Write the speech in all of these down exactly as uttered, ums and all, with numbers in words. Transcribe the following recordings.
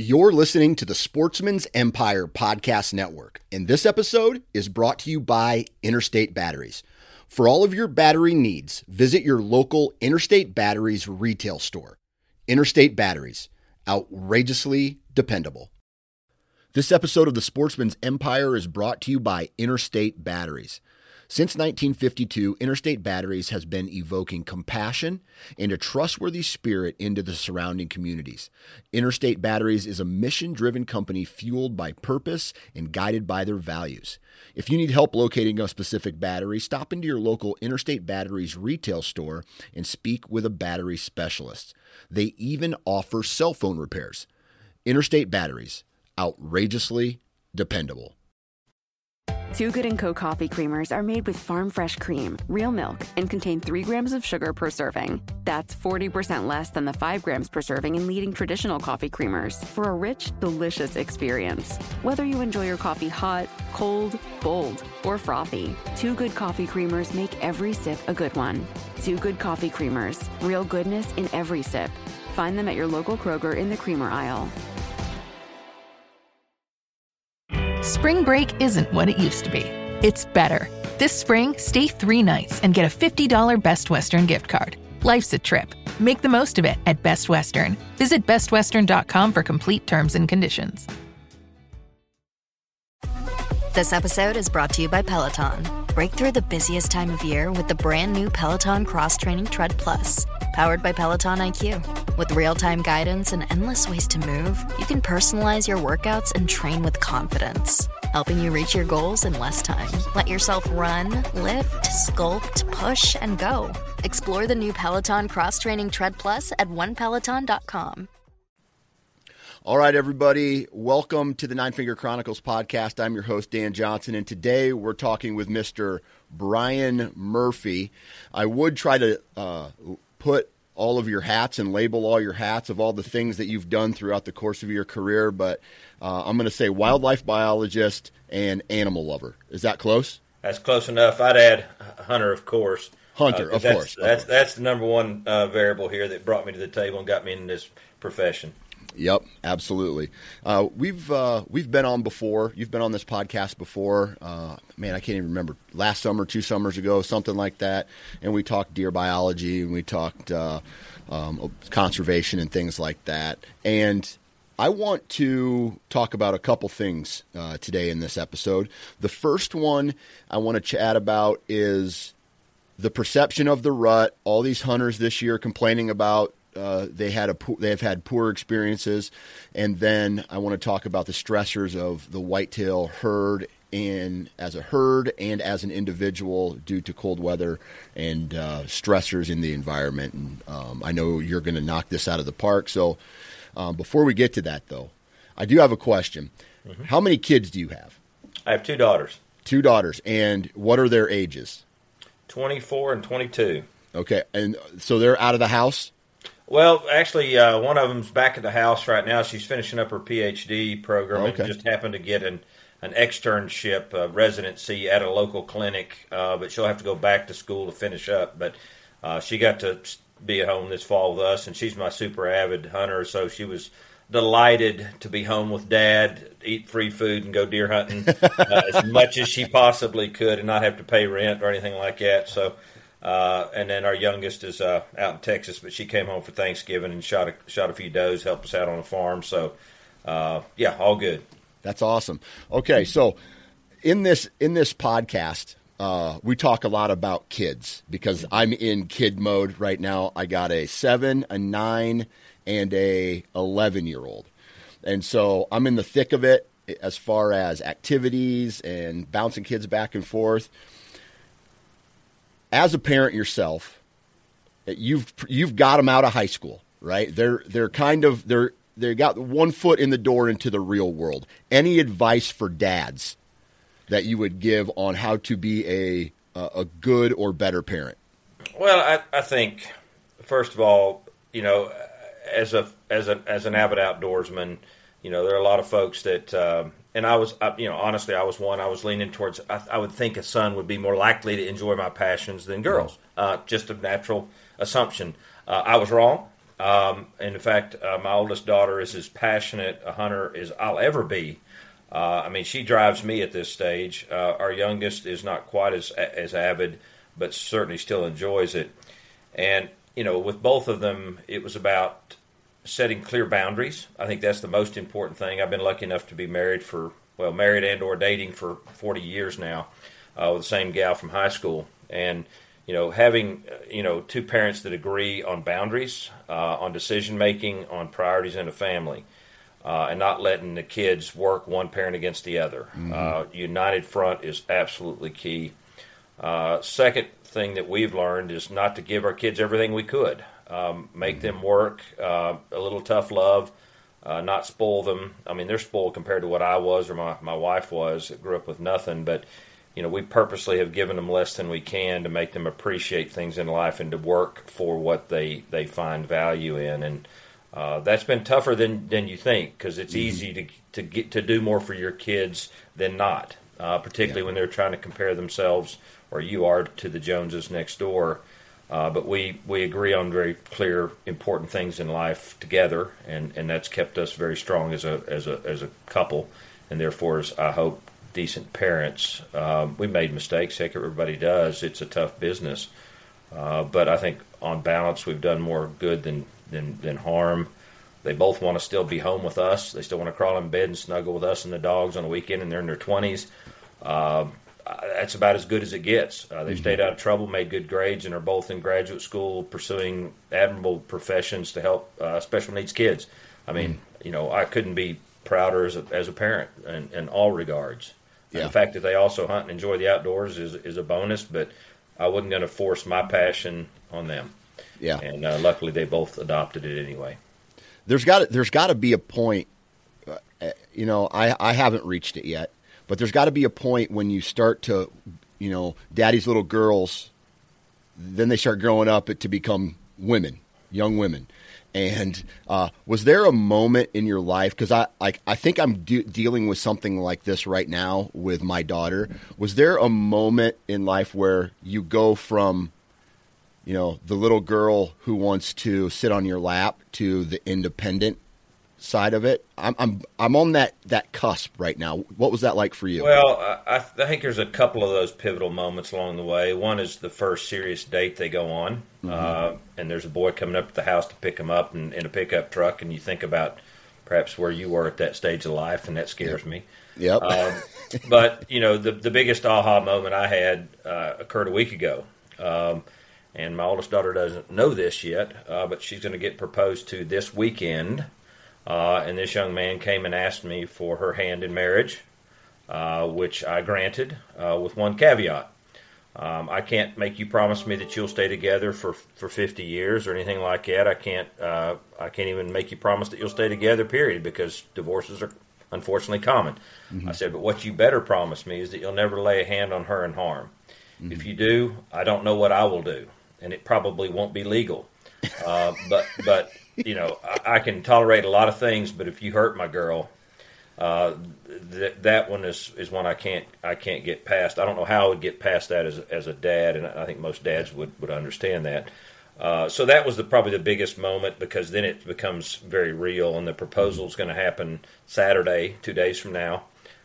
You're listening to the Sportsman's Empire Podcast Network, and this episode is brought to you by Interstate Batteries. For all of your battery needs, visit your local Interstate Batteries retail store. Interstate Batteries, outrageously dependable. This episode of the Sportsman's Empire is brought to you by Interstate Batteries. Since nineteen fifty-two, Interstate Batteries has been evoking compassion and a trustworthy spirit into the surrounding communities. Interstate Batteries is a mission-driven company fueled by purpose and guided by their values. If you need help locating a specific battery, stop into your local Interstate Batteries retail store and speak with a battery specialist. They even offer cell phone repairs. Interstate Batteries, outrageously dependable. Two Good and Co. coffee creamers are made with farm fresh cream, real milk, and contain three grams of sugar per serving. That's forty percent less than the five grams per serving in leading traditional coffee creamers for a rich, delicious experience. Whether you enjoy your coffee hot, cold, bold, or frothy, Two Good coffee creamers make every sip a good one. Two Good coffee creamers, real goodness in every sip. Find them at your local Kroger in the creamer aisle. Spring break isn't what it used to be. It's better. This spring, stay three nights and get a fifty dollars Best Western gift card. Life's a trip. Make the most of it at Best Western. Visit best western dot com for complete terms and conditions. This episode is brought to you by Peloton. Break through the busiest time of year with the brand new Peloton Cross Training Tread Plus, powered by Peloton I Q. With real-time guidance and endless ways to move, you can personalize your workouts and train with confidence, helping you reach your goals in less time. Let yourself run, lift, sculpt, push, and go. Explore the new Peloton Cross Training Tread Plus at one peloton dot com. All right, everybody, welcome to the Nine Finger Chronicles podcast. I'm your host, Dan Johnson, and today we're talking with Mister Brian Murphy. I would try to uh, put all of your hats and label all your hats of all the things that you've done throughout the course of your career, but uh, I'm going to say wildlife biologist and animal lover. Is that close? That's close enough. I'd add hunter, of course. Hunter, uh, of that's, course. That's of course. that's the number one uh, variable here that brought me to the table and got me in this profession. Yep, absolutely. Uh, we've uh, we've been on before. You've been on this podcast before. Uh, man, I can't even remember. Last summer, two summers ago, something like that. And we talked deer biology and we talked uh, um, conservation and things like that. And I want to talk about a couple things uh, today in this episode. The first one I want to chat about is the perception of the rut. All these hunters this year complaining about Uh, they had a they have had poor experiences, and then I want to talk about the stressors of the whitetail herd and as a herd and as an individual due to cold weather and uh, stressors in the environment. And um, I know you're going to knock this out of the park. So um, before we get to that, though, I do have a question. Mm-hmm. How many kids do you have? I have two daughters. Two daughters, and what are their ages? twenty-four and twenty-two. Okay, and so they're out of the house? Well, actually, uh, one of them's back at the house right now. She's finishing up her P H D program. Okay. And just happened to get an, an externship uh, residency at a local clinic, uh, but she'll have to go back to school to finish up. But uh, she got to be at home this fall with us, and she's my super avid hunter, so she was delighted to be home with Dad, eat free food, and go deer hunting uh, as much as she possibly could and not have to pay rent or anything like that. So. Uh, and then our youngest is uh, out in Texas, but she came home for Thanksgiving and shot a, shot a few does, helped us out on the farm. So, uh, yeah, all good. That's awesome. Okay, so in this in this podcast, uh, we talk a lot about kids because I'm in kid mode right now. I got a seven, a nine, and a eleven-year-old. And so I'm in the thick of it as far as activities and bouncing kids back and forth. As a parent yourself, you've you've got them out of high school, right? They're they're kind of they're they got one foot in the door into the real world. Any advice for dads that you would give on how to be a a good or better parent? Well, I, I think first of all, you know, as a as a as an avid outdoorsman, you know, there are a lot of folks that. Um, And I was, you know, honestly, I was one. I was leaning towards. I, I would think a son would be more likely to enjoy my passions than girls. Uh, just a natural assumption. Uh, I was wrong. Um, and in fact, uh, my oldest daughter is as passionate a hunter as I'll ever be. Uh, I mean, she drives me at this stage. Uh, our youngest is not quite as as avid, but certainly still enjoys it. And, you know, with both of them, it was about setting clear boundaries. I think that's the most important thing. I've been lucky enough to be married for, well, married and or dating for forty years now uh, with the same gal from high school. And, you know, having, you know, two parents that agree on boundaries, uh, on decision-making, on priorities in a family, uh, and not letting the kids work one parent against the other. Mm-hmm. Uh, united front is absolutely key. Uh, second thing that we've learned is not to give our kids everything we could. Um, make mm-hmm. them work, uh, a little tough love, uh, not spoil them. I mean, they're spoiled compared to what I was or my, my wife was that grew up with nothing, but you know, we purposely have given them less than we can to make them appreciate things in life and to work for what they, they find value in. And uh, that's been tougher than, than you think, because it's mm-hmm. easy to to get to do more for your kids than not, uh, particularly yeah. when they're trying to compare themselves, or you are, to the Joneses next door. Uh, but we, we agree on very clear, important things in life together, and, and that's kept us very strong as a as a as a couple, and therefore, as I hope, decent parents. Um, we made mistakes, heck, everybody does. It's a tough business. Uh, but I think on balance, we've done more good than, than, than harm. They both want to still be home with us. They still want to crawl in bed and snuggle with us and the dogs on the weekend, and they're in their twenties. Uh, that's about as good as it gets. Uh, they've mm-hmm. stayed out of trouble, made good grades, and are both in graduate school pursuing admirable professions to help uh, special needs kids. I mean, mm-hmm. you know, I couldn't be prouder as a, as a parent in, in all regards. Yeah. The fact that they also hunt and enjoy the outdoors is is a bonus, but I wasn't going to force my passion on them. Yeah, and uh, luckily they both adopted it anyway. There's got there's got to be a point. Uh, you know, I I haven't reached it yet, but there's got to be a point when you start to, you know, daddy's little girls, then they start growing up to become women, young women. And uh, was there a moment in your life, because I, I I think I'm de- dealing with something like this right now with my daughter. Was there a moment in life where you go from, you know, the little girl who wants to sit on your lap to the independent side of it? I'm I'm I'm on that, that cusp right now. What was that like for you? Well, I, I think there's a couple of those pivotal moments along the way. One is the first serious date they go on, mm-hmm. uh, and there's a boy coming up to the house to pick them up in, in a pickup truck, and you think about perhaps where you were at that stage of life, and that scares yep. me. Yep. Um, but, you know, the, the biggest aha moment I had uh, occurred a week ago. Um, and my oldest daughter doesn't know this yet, uh, but she's going to get proposed to this weekend. Uh, and this young man came and asked me for her hand in marriage, uh, which I granted uh, with one caveat. Um, I can't make you promise me that you'll stay together for, for fifty years or anything like that. I can't uh, I can't even make you promise that you'll stay together, period, because divorces are unfortunately common. Mm-hmm. I said, but what you better promise me is that you'll never lay a hand on her in harm. Mm-hmm. If you do, I don't know what I will do, and it probably won't be legal. Uh, but but. You know, I, I can tolerate a lot of things, but if you hurt my girl, uh, th- that one is, is one I can't I can't get past. I don't know how I would get past that as as a dad, and I think most dads would, would understand that. Uh, so that was the, probably the biggest moment, because then it becomes very real, and the proposal is going to happen Saturday, two days from now,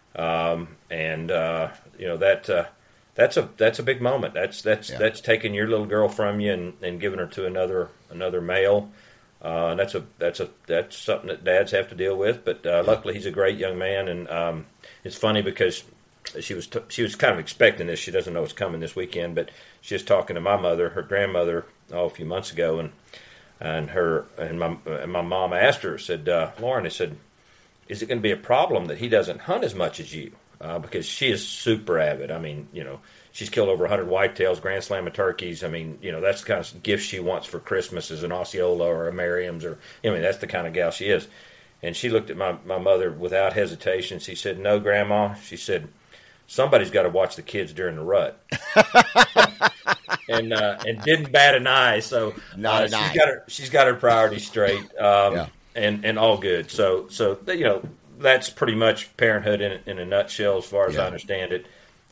um, and uh, you know that uh, that's a that's a big moment. That's that's yeah. that's taking your little girl from you and, and giving her to another another male. Uh, and that's a that's a that's something that dads have to deal with. But uh, luckily, he's a great young man, and um, it's funny because she was t- she was kind of expecting this. She doesn't know it's coming this weekend, but she was talking to my mother, her grandmother, oh, a few months ago, and and her and my and my mom asked her, said, uh, Lauren, they said, is it going to be a problem that he doesn't hunt as much as you? Uh, because she is super avid. I mean, you know, she's killed over one hundred whitetails, Grand Slam of turkeys. I mean, you know, that's the kind of gift she wants for Christmas, is an Osceola or a Merriam's, or, I mean, that's the kind of gal she is. And she looked at my, my mother without hesitation. She said, no, Grandma. She said, somebody's got to watch the kids during the rut. and uh, and didn't bat an eye. So Not uh, an she's eye. got her she's got her priorities straight. Um, yeah. and, and all good. So, so you know, that's pretty much parenthood in, in a nutshell as far as yeah. I understand it.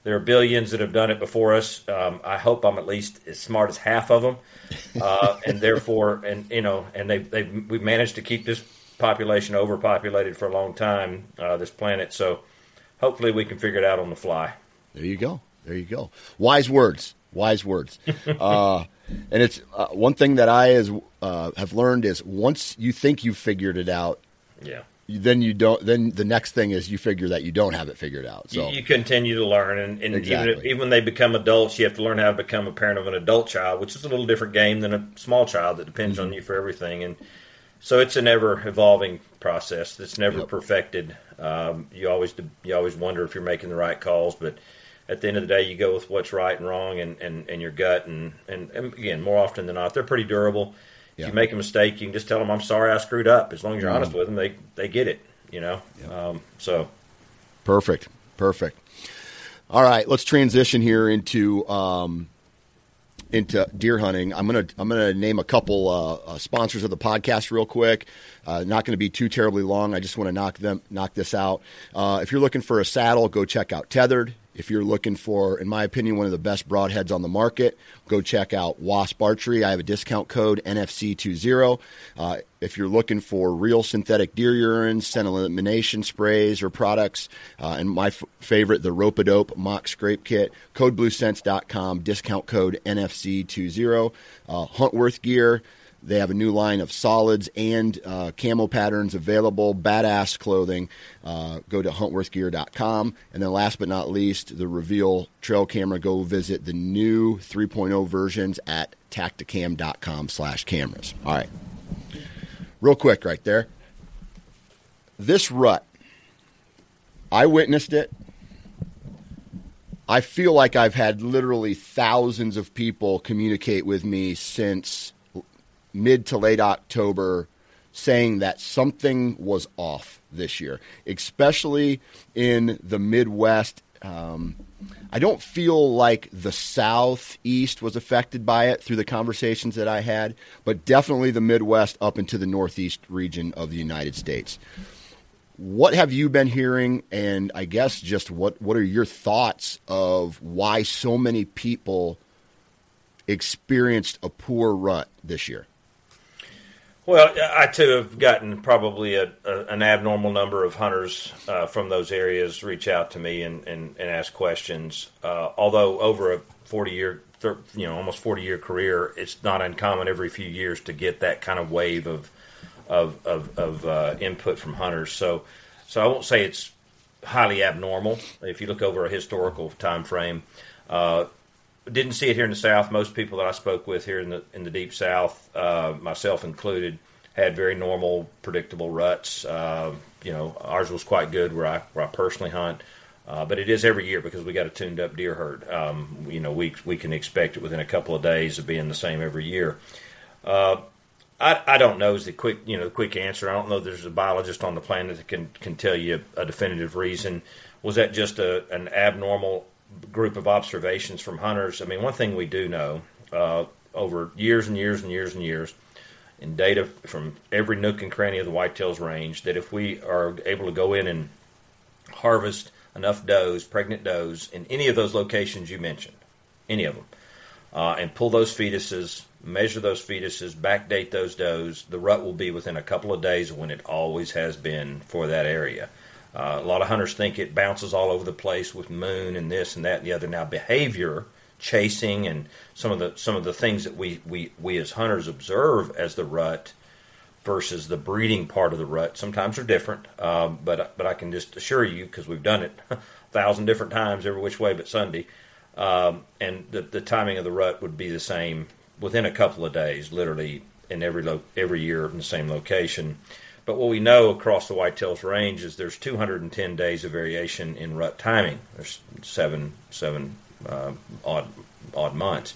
there are billions that have done it before us. Um, I hope I'm at least as smart as half of them, uh, and therefore, and you know, and they they we've managed to keep this population overpopulated for a long time, uh, this planet. So hopefully we can figure it out on the fly. There you go. There you go. Wise words. Wise words. uh, and it's uh, one thing that I as uh, have learned is once you think you've figured it out, yeah. Then you don't. Then the next thing is you figure that you don't have it figured out. So you, you continue to learn, and, and exactly. even, if, even when they become adults, you have to learn how to become a parent of an adult child, which is a little different game than a small child that depends mm-hmm. on you for everything. And so it's an ever evolving process that's never yep. perfected. Um, you always you always wonder if you're making the right calls, but at the end of the day, you go with what's right and wrong, and, and, and your gut. And, and, and again, more often than not, they're pretty durable. If yeah. you make a mistake, you can just tell them, "I'm sorry, I screwed up." As long as you're mm-hmm. honest with them, they they get it. You know, yep. um, so perfect, perfect. All right, let's transition here into um, into deer hunting. I'm gonna I'm gonna name a couple uh, uh, sponsors of the podcast real quick. Uh, not going to be too terribly long. I just want to knock them knock this out. Uh, if you're looking for a saddle, go check out Tethered. If you're looking for, in my opinion, one of the best broadheads on the market, go check out Wasp Archery. I have a discount code N F C twenty. Uh, if you're looking for real synthetic deer urine, scent elimination sprays or products, uh, and my f- favorite, the Rope-A-Dope Mock Scrape Kit, code blue scents dot com, discount code N F C twenty. Uh, Huntworth Gear. They have a new line of solids and uh, camo patterns available, badass clothing. Uh, go to huntworth gear dot com. And then last but not least, the Reveal trail camera. Go visit the new three point oh versions at tacticam dot com slash cameras. All right. Real quick right there. This rut, I witnessed it. I feel like I've had literally thousands of people communicate with me since mid to late October saying that something was off this year, especially in the Midwest. Um, I don't feel like the Southeast was affected by it through the conversations that I had, but definitely the Midwest up into the Northeast region of the United States. What have you been hearing, and I guess just what, what are your thoughts of why so many people experienced a poor rut this year? Well, I, too, have gotten probably a, a, an abnormal number of hunters uh, from those areas reach out to me and, and, and ask questions. Uh, although over a forty-year, you know, almost forty-year career, it's not uncommon every few years to get that kind of wave of of of, of uh, input from hunters. So, so I won't say it's highly abnormal if you look over a historical time frame. Uh, Didn't see it here in the South. Most people that I spoke with here in the in the Deep South, uh, myself included, had very normal, predictable ruts. Uh, you know, ours was quite good where I where I personally hunt, uh, but it is every year because we got a tuned up deer herd. Um, you know, we we can expect it within a couple of days of being the same every year. Uh, I I don't know is the quick you know the quick answer. I don't know if there's a biologist on the planet that can can tell you a definitive reason. Was that just a an abnormal group of observations from hunters? I mean, one thing we do know uh, over years and years and years and years in data from every nook and cranny of the whitetails range, that if we are able to go in and harvest enough does, pregnant does, in any of those locations you mentioned, any of them, uh, and pull those fetuses, measure those fetuses, backdate those does, the rut will be within a couple of days when it always has been for that area. Uh, a lot of hunters think it bounces all over the place with moon and this and that and the other. Now, behavior, chasing, and some of the some of the things that we, we, we as hunters observe as the rut versus the breeding part of the rut sometimes are different. Um, but but I can just assure you, because we've done it a thousand different times every which way but Sunday, um, and the, the timing of the rut would be the same within a couple of days, literally in every lo- every year in the same location. But what we know across the whitetails range is there's two hundred ten days of variation in rut timing. There's seven seven uh, odd odd months,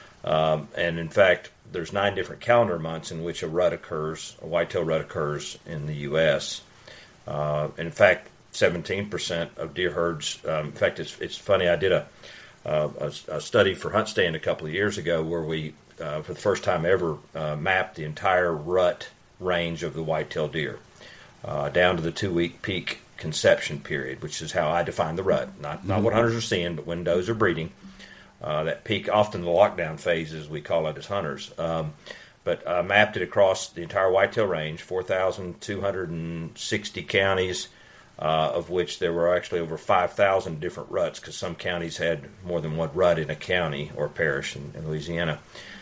um, and in fact, there's nine different calendar months in which a rut occurs, a whitetail rut occurs in the U S. Uh, and in fact, seventeen percent of deer herds. Um, in fact, it's it's funny. I did a, uh, a a study for Hunt Stand a couple of years ago where we, uh, for the first time ever, uh, mapped the entire rut range of the whitetail deer, uh, down to the two-week peak conception period, which is how I define the rut. Not mm-hmm. not what hunters are seeing, but when does are breeding. Uh, that peak, often the lockdown phase, as we call it as hunters. Um, but I mapped it across the entire whitetail range, four thousand two hundred sixty counties, uh, of which there were actually over five thousand different ruts, because some counties had more than one rut in a county or parish in, in Louisiana.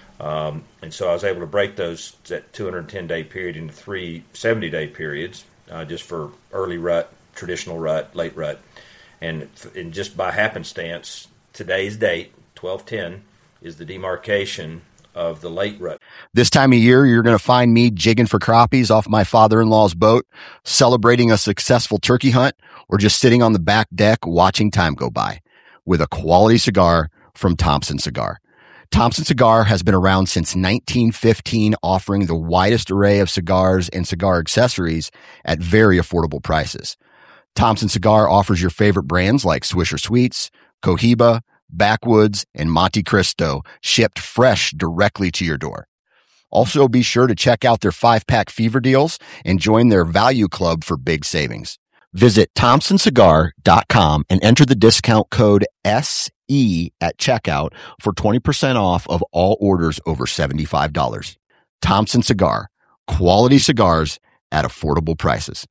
Um, and so I was able to break those, that two hundred ten day period into three seventy-day periods, uh, just for early rut, traditional rut, late rut. And, and just by happenstance, today's date, twelve ten, is the demarcation of the late rut. This time of year, you're going to find me jigging for crappies off my father-in-law's boat, celebrating a successful turkey hunt, or just sitting on the back deck watching time go by with a quality cigar from Thompson Cigar. Thompson Cigar has been around since nineteen fifteen, offering the widest array of cigars and cigar accessories at very affordable prices. Thompson Cigar offers your favorite brands like Swisher Sweets, Cohiba, Backwoods, and Monte Cristo, shipped fresh directly to your door. Also, be sure to check out their five-pack fever deals and join their value club for big savings. Visit thompson cigar dot com and enter the discount code S E at checkout for twenty percent off of all orders over seventy-five dollars. Thompson Cigar, quality cigars at affordable prices.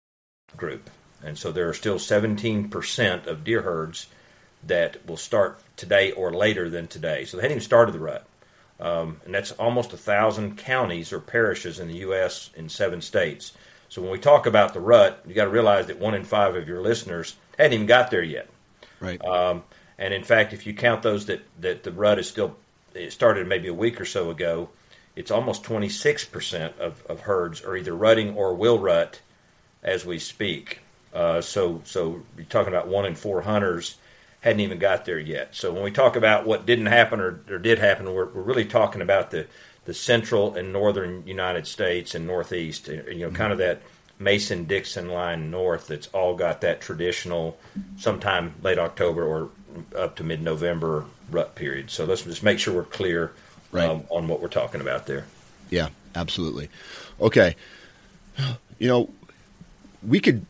Group. And so there are still seventeen percent of deer herds that will start today or later than today. So they hadn't even started the rut. Um, and that's almost a thousand counties or parishes in the U S in seven states. So when we talk about the rut, you got to realize that one in five of your listeners hadn't even got there yet. Right. Um, and in fact, if you count those that, that the rut is still, it started maybe a week or so ago, it's almost twenty-six percent of, of herds are either rutting or will rut as we speak. Uh, so, so you're talking about one in four hunters hadn't even got there yet. So when we talk about what didn't happen or, or did happen, we're, we're really talking about the, the central and northern United States and northeast, you know, mm-hmm. kind of that Mason-Dixon line north that's all got that traditional sometime late October or up to mid-November rut period. So let's just make sure we're clear right. um, on what we're talking about there. Yeah, absolutely. Okay. You know, we could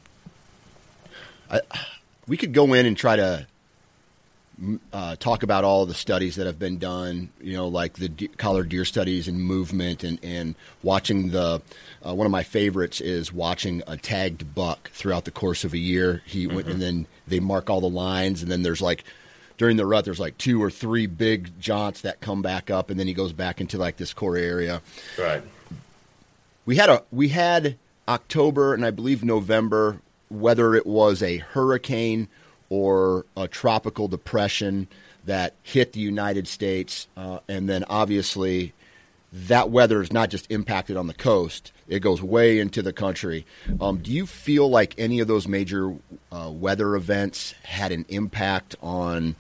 I, we could go in and try to Uh, talk about all of the studies that have been done, you know, like the de- collared deer studies and movement and, and watching the, uh, one of my favorites is watching a tagged buck throughout the course of a year. He mm-hmm. went, and then they mark all the lines, and then there's like, during the rut, there's like two or three big jaunts that come back up, and then he goes back into like this core area. Right. We had a, we had October and I believe November, whether it was a hurricane or a tropical depression that hit the United States. Uh, and then obviously that weather is not just impacted on the coast. It goes way into the country. Um, do you feel like any of those major uh, weather events had an impact on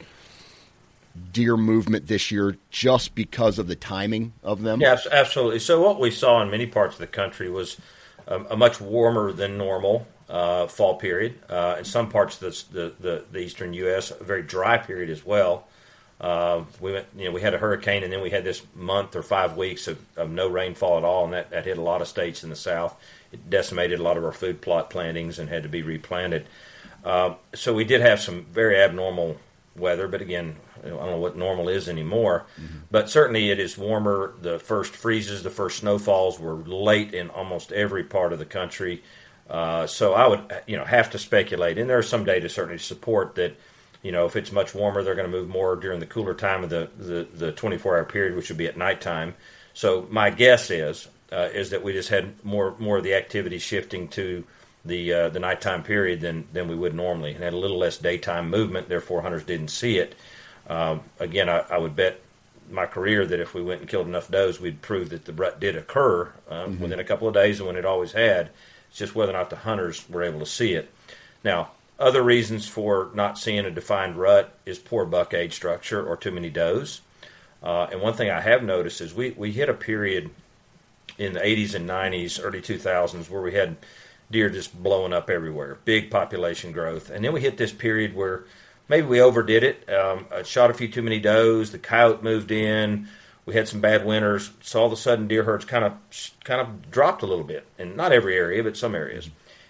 deer movement this year just because of the timing of them? Yeah, absolutely. So what we saw in many parts of the country was um, a much warmer than normal Uh, fall period. Uh, in some parts of the, the, the eastern U S, a very dry period as well. Uh, we went, you know, we had a hurricane, and then we had this month or five weeks of, of no rainfall at all, and that, that hit a lot of states in the south. It decimated a lot of our food plot plantings and had to be replanted. Uh, so we did have some very abnormal weather, but again, I don't know what normal is anymore. Mm-hmm. But certainly it is warmer. The first freezes, the first snowfalls were late in almost every part of the country. Uh, so I would, you know, have to speculate, and there's some data certainly to support that, you know, if it's much warmer, they're going to move more during the cooler time of the, the, the twenty-four hour period, which would be at nighttime. So my guess is uh, is that we just had more more of the activity shifting to the uh, the nighttime period than than we would normally, and had a little less daytime movement. Therefore, hunters didn't see it. Um, again, I, I would bet my career that if we went and killed enough does, we'd prove that the rut did occur uh, mm-hmm. within a couple of days, and when it always had. It's just whether or not the hunters were able to see it. Now, other reasons for not seeing a defined rut is poor buck age structure or too many does. Uh, and one thing I have noticed is we, we hit a period in the eighties and nineties, early two thousands, where we had deer just blowing up everywhere, big population growth. And then we hit this period where maybe we overdid it, um, I shot a few too many does, the coyote moved in, we had some bad winters, so all of a sudden deer herds kind of kind of dropped a little bit, and not every area, but some areas.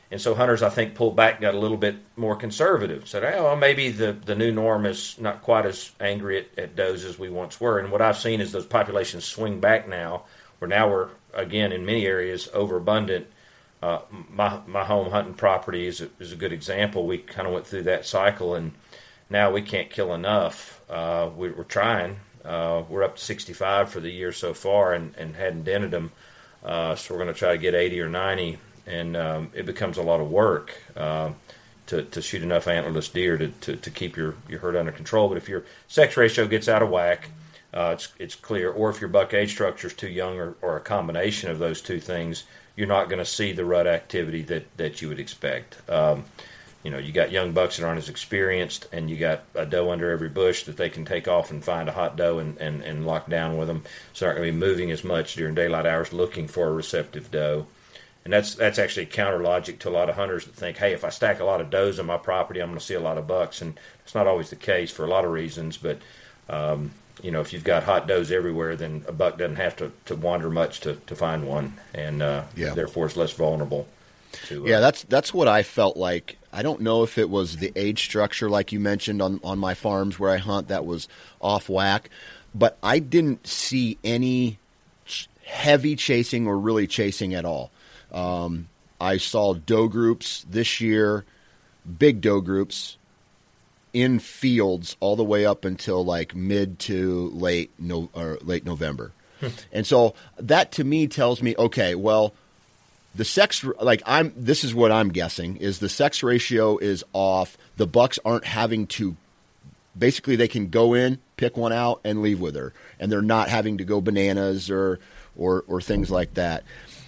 And so hunters, I think, pulled back, got a little bit more conservative. Said, oh, well, maybe the, the new norm is not quite as angry at, at does as we once were. And what I've seen is those populations swing back now, where now we're, again, in many areas, overabundant. Uh, my my home hunting property is a, is a good example. We kind of went through that cycle, and now we can't kill enough. Uh, we, we're trying. Uh, we're up to sixty-five for the year so far, and, and hadn't dented them. Uh, so we're going to try to get eighty or ninety. And um, it becomes a lot of work uh, to, to shoot enough antlerless deer to, to, to keep your, your herd under control. But if your sex ratio gets out of whack, uh, it's it's clear. Or if your buck age structure is too young, or, or a combination of those two things, you're not going to see the rut activity that, that you would expect. Um, you know, you got young bucks that aren't as experienced, and you got a doe under every bush that they can take off and find a hot doe and, and, and lock down with them. So they're not going to be moving as much during daylight hours looking for a receptive doe. And that's that's actually counter logic to a lot of hunters that think, hey, if I stack a lot of does on my property, I'm going to see a lot of bucks. And it's not always the case for a lot of reasons. But, um, you know, if you've got hot does everywhere, then a buck doesn't have to, to wander much to, to find one. And uh, yeah. therefore it's less vulnerable to. Uh, yeah, that's that's what I felt like. I don't know if it was the age structure, like you mentioned, on, on my farms where I hunt that was off whack. But I didn't see any ch- heavy chasing or really chasing at all. Um, I saw doe groups this year, big doe groups, in fields all the way up until like mid to late no or late November, and so that to me tells me, okay, well, the sex like I'm this is what I'm guessing is the sex ratio is off. The bucks aren't having to. Basically, they can go in, pick one out, and leave with her, and they're not having to go bananas or or or things like that.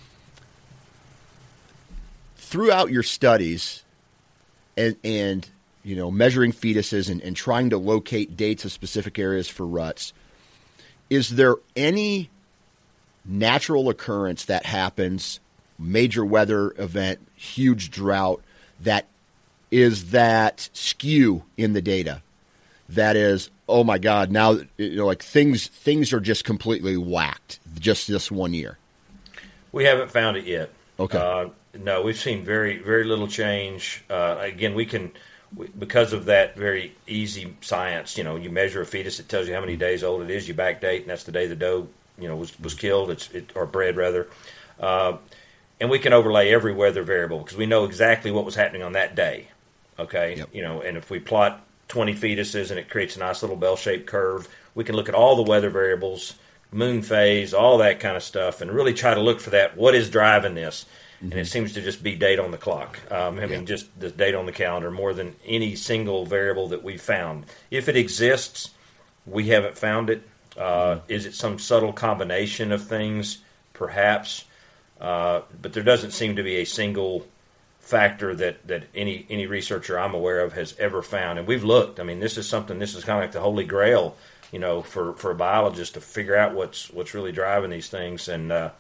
Throughout your studies and, and you know, measuring fetuses and, and trying to locate dates of specific areas for ruts, is there any natural occurrence that happens, major weather event, huge drought, that is that skew in the data? That is, oh my God, now you know, like things things are just completely whacked just this one year. We haven't found it yet. Okay. Uh, No, we've seen very, very little change. Uh, again, we can, we, because of that very easy science, you know, you measure a fetus, it tells you how many days old it is, you backdate, and that's the day the doe, you know, was, was killed, it's, it, or bred, rather. Uh, and we can overlay every weather variable because we know exactly what was happening on that day, okay? Yep. You know, and if we plot twenty fetuses and it creates a nice little bell-shaped curve, we can look at all the weather variables, moon phase, all that kind of stuff, and really try to look for that, what is driving this? And it seems to just be date on the clock. Um, I mean, yeah. just the date on the calendar more than any single variable that we've found. If it exists, we haven't found it. Uh, mm-hmm. Is it some subtle combination of things? Perhaps. Uh, but there doesn't seem to be a single factor that, that any, any researcher I'm aware of has ever found. And we've looked. I mean, this is something, this is kind of like the holy grail, you know, for, for a biologist to figure out what's what's really driving these things. And, uh,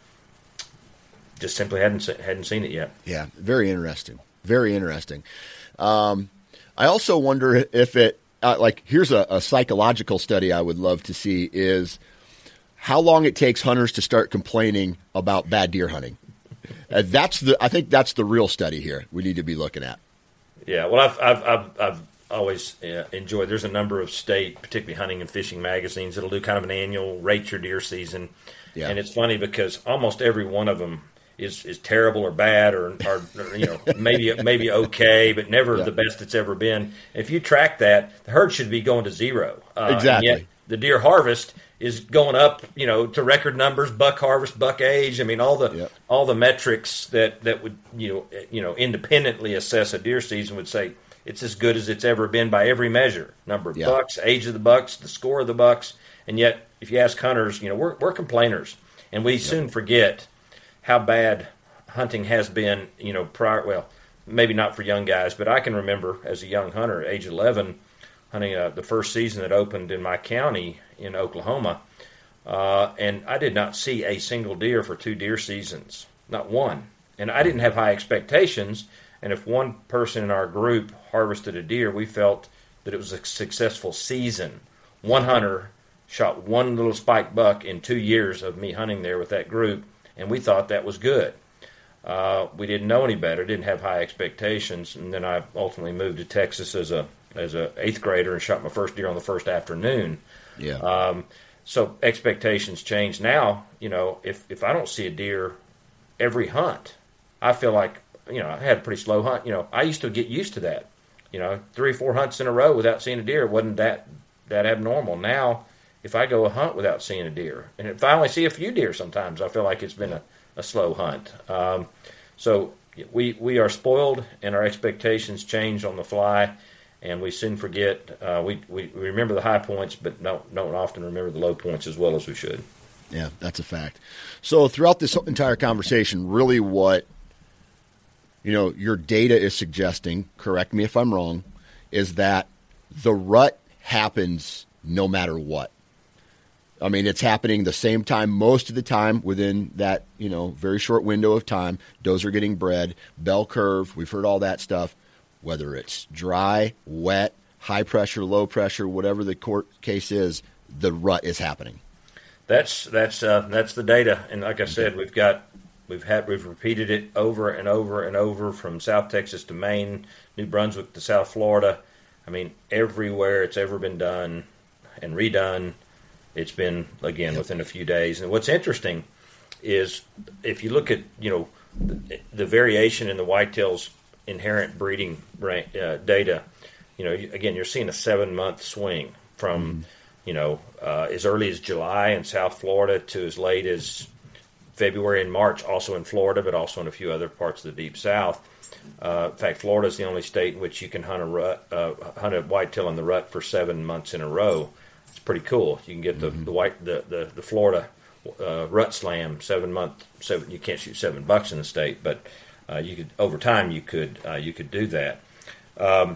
just simply hadn't hadn't seen it yet. Yeah, very interesting. Very interesting. Um, I also wonder if it uh, like here's a, a psychological study I would love to see is how long it takes hunters to start complaining about bad deer hunting. Uh, that's the I think that's the real study here we need to be looking at. Yeah, well, I've I've I've, I've always uh, enjoyed. There's a number of state, particularly hunting and fishing magazines that'll do kind of an annual rate your deer season. Yeah. And it's funny because almost every one of them is is terrible or bad or, or you know maybe maybe okay, but never yeah. the best it's ever been. If you track that, the herd should be going to zero. Uh, exactly. And yet the deer harvest is going up, you know, to record numbers. Buck harvest, buck age. I mean, all the yep. all the metrics that, that would you know you know independently assess a deer season would say it's as good as it's ever been by every measure. Number of yep. bucks, age of the bucks, the score of the bucks, and yet if you ask hunters, you know, we're we're complainers, and we yep. soon forget how bad hunting has been, you know, prior, well, maybe not for young guys, but I can remember as a young hunter, age eleven, hunting uh, the first season that opened in my county in Oklahoma, uh, and I did not see a single deer for two deer seasons, not one. And I didn't have high expectations, and if one person in our group harvested a deer, we felt that it was a successful season. One hunter shot one little spike buck in two years of me hunting there with that group, and we thought that was good. uh, we didn't know any better, didn't have high expectations, and then I ultimately moved to Texas as a as a eighth grader and shot my first deer on the first afternoon. Yeah. Um, so expectations change now. You know, if if I don't see a deer every hunt, I feel like, you know, I had a pretty slow hunt. You know, I used to get used to that. You know, three or four hunts in a row without seeing a deer wasn't that that abnormal. Now, if I go a hunt without seeing a deer, and if I only see a few deer sometimes, I feel like it's been a, a slow hunt. Um, so we we are spoiled, and our expectations change on the fly, and we soon forget. Uh, we, we we remember the high points, but don't don't often remember the low points as well as we should. Yeah, that's a fact. So throughout this entire conversation, really what, you know, your data is suggesting, correct me if I'm wrong, is that the rut happens no matter what. I mean, it's happening the same time most of the time within that, you know, very short window of time. Does are getting bred, bell curve, we've heard all that stuff. Whether it's dry, wet, high pressure, low pressure, whatever the court case is, the rut is happening. That's that's uh, that's the data, and like I said, we've got we've had we've repeated it over and over and over from South Texas to Maine, New Brunswick to South Florida. I mean, everywhere it's ever been done and redone, it's been again within a few days. And what's interesting is if you look at you know the, the variation in the whitetail's inherent breeding uh, data, you know, again you're seeing a seven month swing from. Mm-hmm. You know, uh, as early as July in South Florida to as late as February and March, also in Florida, but also in a few other parts of the Deep South. Uh, in fact, Florida is the only state in which you can hunt a rut, uh, hunt a whitetail in the rut for seven months in a row. It's pretty cool. You can get the mm-hmm. the white the the, the Florida uh, rut slam seven month. Seven, you can't shoot seven bucks in the state, but uh, you could over time you could uh, you could do that. Um,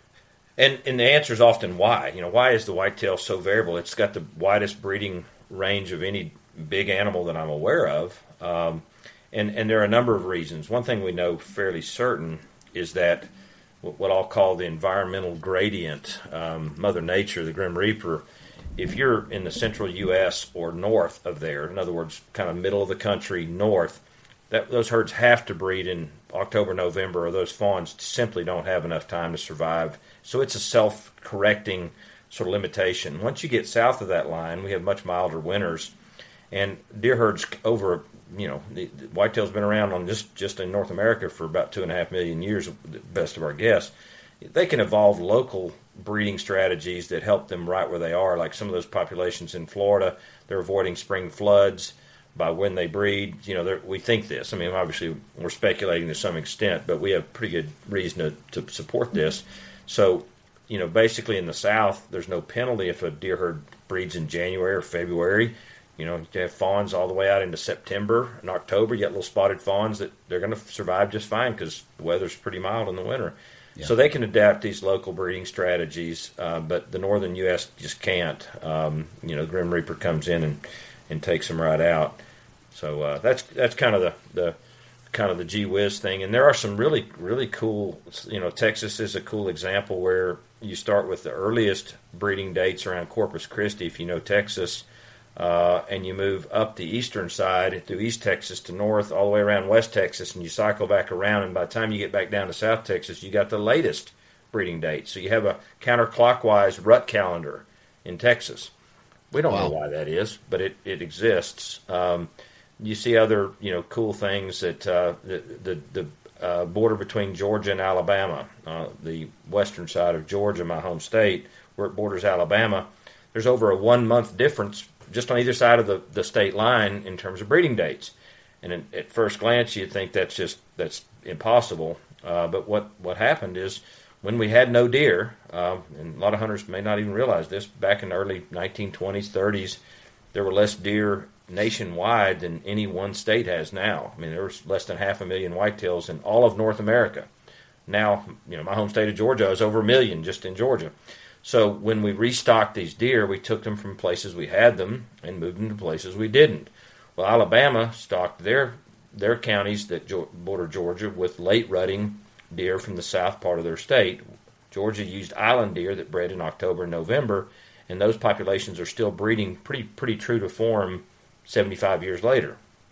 And and the answer is often why. You know, why is the whitetail so variable? It's got the widest breeding range of any big animal that I'm aware of. Um, and, and there are a number of reasons. One thing we know fairly certain is that what I'll call the environmental gradient, um, Mother Nature, the Grim Reaper, if you're in the central U S or north of there, in other words, kind of middle of the country north, that those herds have to breed in October, November, or those fawns simply don't have enough time to survive. So it's a self-correcting sort of limitation. Once you get south of that line, we have much milder winters, and deer herds over, you know, the, the whitetail's been around on just, just in North America for about two and a half million years, the best of our guess. They can evolve local breeding strategies that help them right where they are, like some of those populations in Florida. They're avoiding spring floods by when they breed. You know, we think this. I mean, obviously we're speculating to some extent, but we have pretty good reason to, to support this. So, you know, basically in the South, there's no penalty if a deer herd breeds in January or February. You know, you have fawns all the way out into September and October. You get little spotted fawns that they're going to survive just fine because the weather's pretty mild in the winter. Yeah. So they can adapt these local breeding strategies, uh, but the northern U S just can't. Um, you know, the Grim Reaper comes in and, and takes them right out. So uh, that's that's kind of the, the kind of the gee whiz thing. And there are some really, really cool, you know, Texas is a cool example where you start with the earliest breeding dates around Corpus Christi, if you know Texas, uh, and you move up the eastern side through East Texas to north, all the way around West Texas, and you cycle back around, and by the time you get back down to South Texas, you got the latest breeding date. So you have a counterclockwise rut calendar in Texas. We don't wow. know why that is, but it, it exists. Um, You see other, you know, cool things that uh, the the, the uh, border between Georgia and Alabama, uh, the western side of Georgia, my home state, where it borders Alabama. There's over a one month difference just on either side of the, the state line in terms of breeding dates. And in, at first glance, you'd think that's just that's impossible. Uh, but what what happened is when we had no deer, uh, and a lot of hunters may not even realize this, back in the early nineteen twenties, thirties, there were less deer nationwide than any one state has now. I mean, there was less than half a million whitetails in all of North America. Now, you know, my home state of Georgia is over a million just in Georgia. So when we restocked these deer, we took them from places we had them and moved them to places we didn't. Well, Alabama stocked their their counties that border Georgia with late rutting deer from the south part of their state. Georgia used island deer that bred in October and November, and those populations are still breeding pretty pretty true to form seventy-five years later.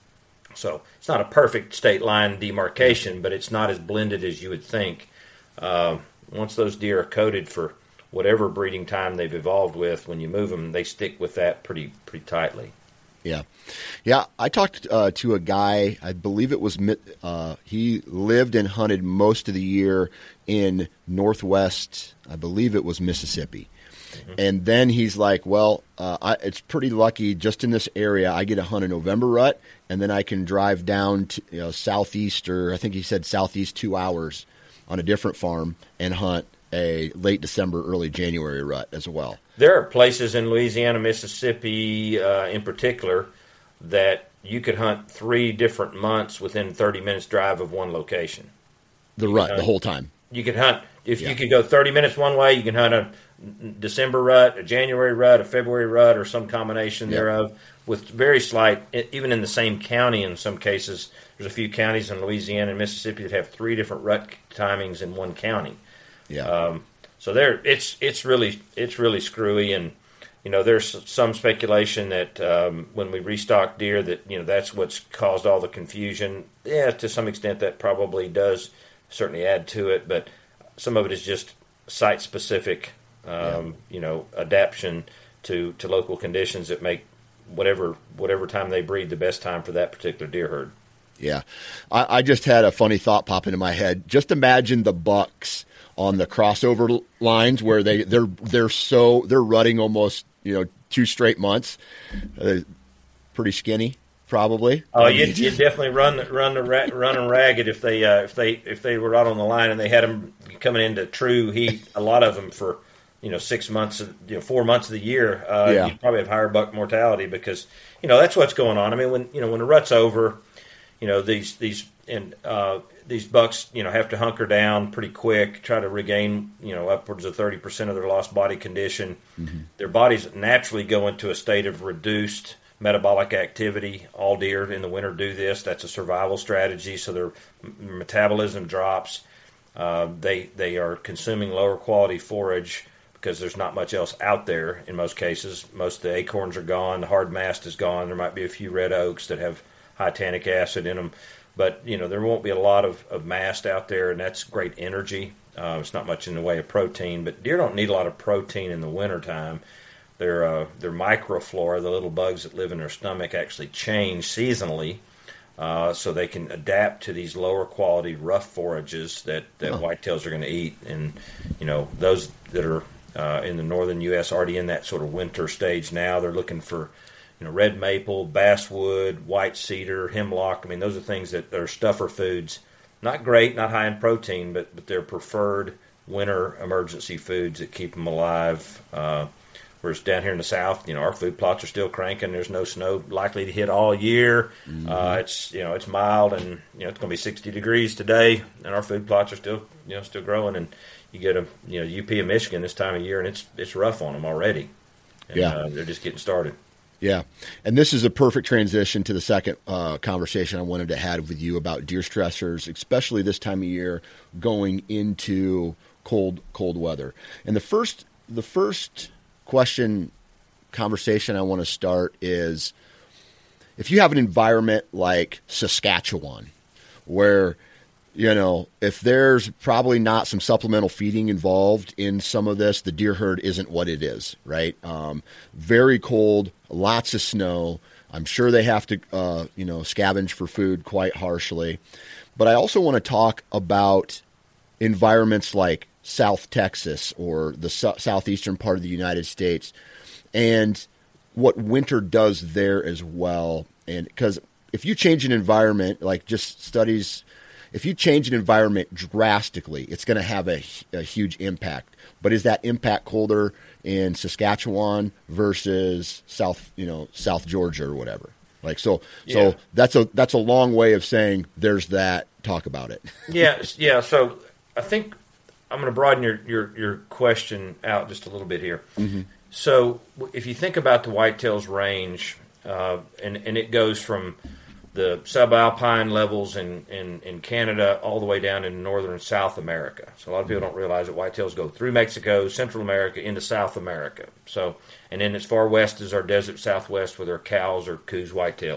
So it's not a perfect state line demarcation, but it's not as blended as you would think. Uh, once those deer are coded for whatever breeding time they've evolved with, when you move them, they stick with that pretty pretty tightly. Yeah. Yeah, I talked uh, to a guy, I believe it was, uh, he lived and hunted most of the year in Northwest, I believe it was Mississippi. Mm-hmm. And then he's like, well, uh, I, it's pretty lucky just in this area. I get to hunt a November rut, and then I can drive down to you know, southeast, or I think he said southeast two hours on a different farm and hunt a late December, early January rut as well. There are places in Louisiana, Mississippi uh, in particular, that you could hunt three different months within thirty minutes drive of one location. The you rut, hunt, the whole time. You could hunt, if yeah. you could go thirty minutes one way, you can hunt a December rut, a January rut, a February rut, or some combination yep. thereof, with very slight, even in the same county in some cases. There's a few counties in Louisiana and Mississippi that have three different rut timings in one county. Yeah. Um, so there, it's it's really it's really screwy, and you know there's some speculation that um, when we restock deer, that you know that's what's caused all the confusion. Yeah, to some extent that probably does certainly add to it, but some of it is just site specific, um, yeah. you know, adaptation to, to local conditions that make whatever whatever time they breed the best time for that particular deer herd. Yeah, I, I just had a funny thought pop into my head. Just imagine the bucks on the crossover lines where they they're they're so they're rutting almost you know two straight months, uh, pretty skinny probably. Oh, you'd, you'd definitely run run the run them ragged if they uh, if they if they were out on the line and they had them coming into true heat. A lot of them for you know six months, you know four months of the year. Uh, yeah. You'd probably have higher buck mortality because you know that's what's going on. I mean, when you know when the rut's over, you know these these and uh, these bucks you know have to hunker down pretty quick, try to regain you know upwards of thirty percent of their lost body condition. Mm-hmm. Their bodies naturally go into a state of reduced metabolic activity. All deer in the winter do this. That's a survival strategy. So their metabolism drops. Uh, they they are consuming lower quality forage because there's not much else out there in most cases. Most of the acorns are gone. The hard mast is gone. There might be a few red oaks that have high tannic acid in them. But, you know, there won't be a lot of, of mast out there, and that's great energy. Uh, it's not much in the way of protein. But deer don't need a lot of protein in the wintertime. Their, uh, their microflora, the little bugs that live in their stomach, actually change seasonally. Uh, so they can adapt to these lower quality rough forages that, that oh. whitetails are going to eat. And, you know, those that are uh, in the northern U S already in that sort of winter stage now, they're looking for, you know, red maple, basswood, white cedar, hemlock. I mean, those are things that are stuffer foods. Not great, not high in protein, but, but they're preferred winter emergency foods that keep them alive. Uh, Whereas down here in the south, you know, our food plots are still cranking. There's no snow likely to hit all year. Mm-hmm. Uh, it's you know it's mild, and you know it's going to be sixty degrees today, and our food plots are still you know still growing. And you get a you know U P of Michigan this time of year, and it's it's rough on them already. And, yeah, uh, they're just getting started. Yeah, and this is a perfect transition to the second uh, conversation I wanted to have with you about deer stressors, especially this time of year going into cold cold weather. And the first the first. question conversation I want to start is if you have an environment like Saskatchewan where, you know, if there's probably not some supplemental feeding involved in some of this, the deer herd isn't what it is, right? Um, very cold, lots of snow. I'm sure they have to, uh, you know, scavenge for food quite harshly. But I also want to talk about environments like South Texas or the su- southeastern part of the United States and what winter does there as well. And because if you change an environment, like just studies, if you change an environment drastically, it's going to have a, a huge impact. But is that impact colder in Saskatchewan versus South, you know, South Georgia or whatever? Like, so, yeah. so that's a, that's a long way of saying there's that. Talk about it. yeah. Yeah. So I think, I'm going to broaden your, your, your question out just a little bit here. Mm-hmm. So if you think about the whitetails range, uh, and, and it goes from the subalpine levels in, in, in Canada all the way down in northern and South America. So a lot of people don't realize that whitetails go through Mexico, Central America, into South America. So, and then as far west as our desert Southwest with our cows or Coues whitetails.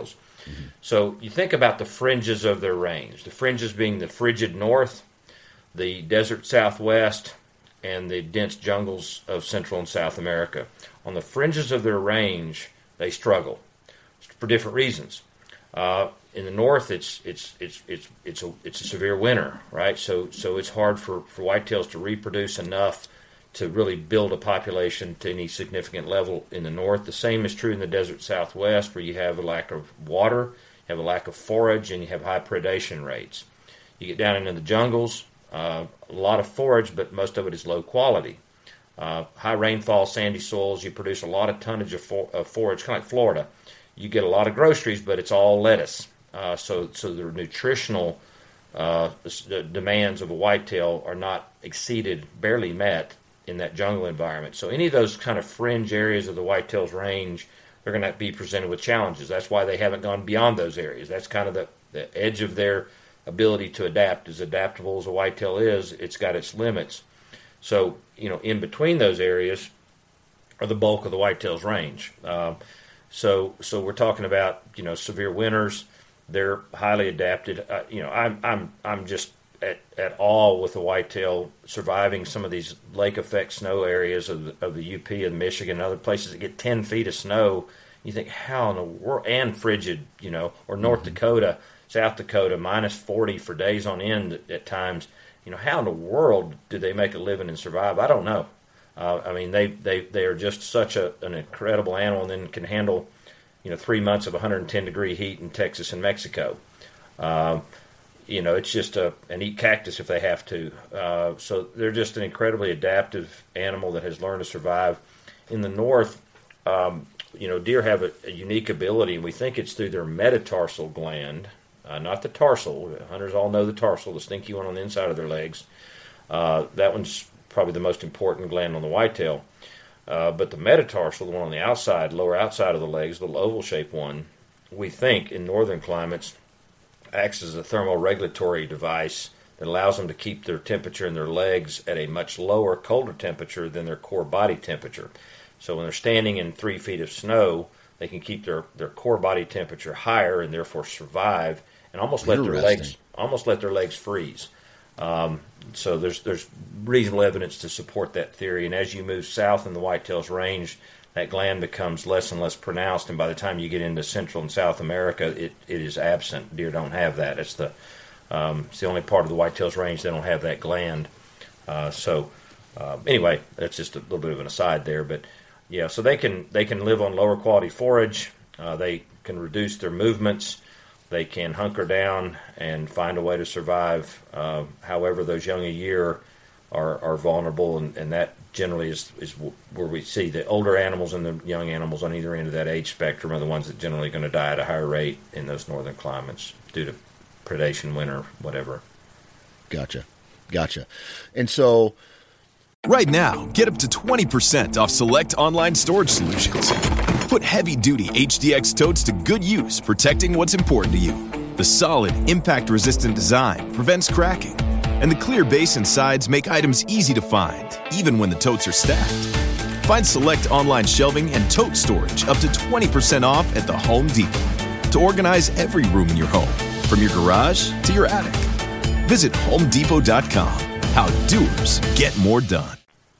Mm-hmm. So you think about the fringes of their range, the fringes being the frigid north, the desert southwest, and the dense jungles of Central and South America. On the fringes of their range, they struggle for different reasons. Uh, in the north, it's it's it's it's it's a it's a severe winter, right? So so it's hard for, for whitetails to reproduce enough to really build a population to any significant level in the north. The same is true in the desert southwest, where you have a lack of water, you have a lack of forage, and you have high predation rates. You get down into the jungles, uh, a lot of forage, but most of it is low quality. Uh, high rainfall, sandy soils, you produce a lot of tonnage of, for, of forage, kind of like Florida. You get a lot of groceries, but it's all lettuce. Uh, so, so the nutritional uh, the demands of a whitetail are not exceeded, barely met in that jungle environment. So any of those kind of fringe areas of the whitetail's range, they're going to be presented with challenges. That's why they haven't gone beyond those areas. That's kind of the, the edge of their ability to adapt. As adaptable as a whitetail is, it's got its limits. So, you know, in between those areas are the bulk of the whitetail's range. Um, so, so we're talking about, you know, severe winters. They're highly adapted. Uh, you know, I'm I'm I'm just at, at awe with the whitetail surviving some of these lake effect snow areas of the, of the U P and Michigan and other places that get ten feet of snow. You think, how in the world, and frigid, you know, or North mm-hmm. Dakota, South Dakota, minus forty for days on end at, at times. You know, how in the world do they make a living and survive? I don't know. Uh, I mean, they, they, they are just such a, an incredible animal, and then can handle, you know, three months of one hundred ten degree heat in Texas and Mexico. Um, you know, it's just a, and eat cactus if they have to. Uh, so they're just an incredibly adaptive animal that has learned to survive. In the north, um, you know, deer have a, a unique ability, and we think it's through their metatarsal gland, uh, not the tarsal. Hunters all know the tarsal, the stinky one on the inside of their legs. Uh, that one's probably the most important gland on the whitetail. Uh, but the metatarsal, the one on the outside, lower outside of the legs, the little oval-shaped one, we think in northern climates acts as a thermoregulatory device that allows them to keep their temperature in their legs at a much lower, colder temperature than their core body temperature. So when they're standing in three feet of snow, they can keep their, their core body temperature higher and therefore survive and almost let their legs almost let their legs freeze. Um, so there's there's reasonable evidence to support that theory. And as you move south in the whitetail's range, that gland becomes less and less pronounced. And by the time you get into Central and South America, it, it is absent. Deer don't have that. It's the um, it's the only part of the whitetail's range they don't have that gland. Uh, so uh, anyway, that's just a little bit of an aside there. But yeah, so they can they can live on lower quality forage. Uh, they can reduce their movements. They can hunker down and find a way to survive. Uh, however, those young a year are, are vulnerable, and, and that generally is, is where we see the older animals and the young animals on either end of that age spectrum are the ones that generally are going to die at a higher rate in those northern climates due to predation, winter, whatever. Gotcha. Gotcha. And so right now, get up to twenty percent off select online storage solutions. Put heavy-duty H D X totes to good use, protecting what's important to you. The solid, impact-resistant design prevents cracking, and the clear base and sides make items easy to find, even when the totes are stacked. Find select online shelving and tote storage up to twenty percent off at the Home Depot to organize every room in your home, from your garage to your attic. Visit home depot dot com. How doers get more done.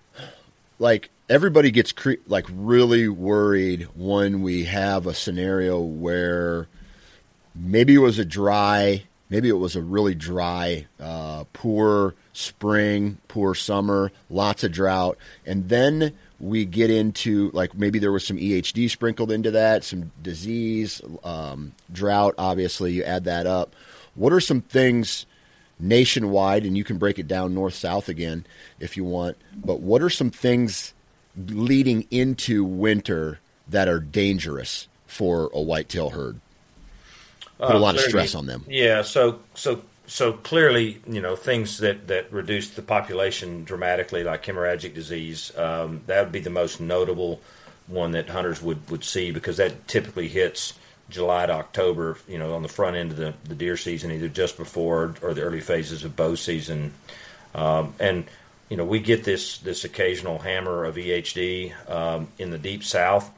Like, everybody gets cre- like really worried when we have a scenario where maybe it was a dry, maybe it was a really dry, uh, poor spring, poor summer, lots of drought, and then we get into, like, maybe there was some E H D sprinkled into that, some disease, um, drought, obviously, you add that up. What are some things nationwide, and you can break it down north-south again if you want, but what are some things leading into winter that are dangerous for a whitetail herd? Put a lot uh, of stress on them. Yeah, so so so clearly, you know, things that, that reduce the population dramatically, like hemorrhagic disease, um, that would be the most notable one that hunters would, would see, because that typically hits July to October, you know, on the front end of the, the deer season, either just before or the early phases of bow season. Um, and you know, we get this this occasional hammer of E H D um, in the deep south.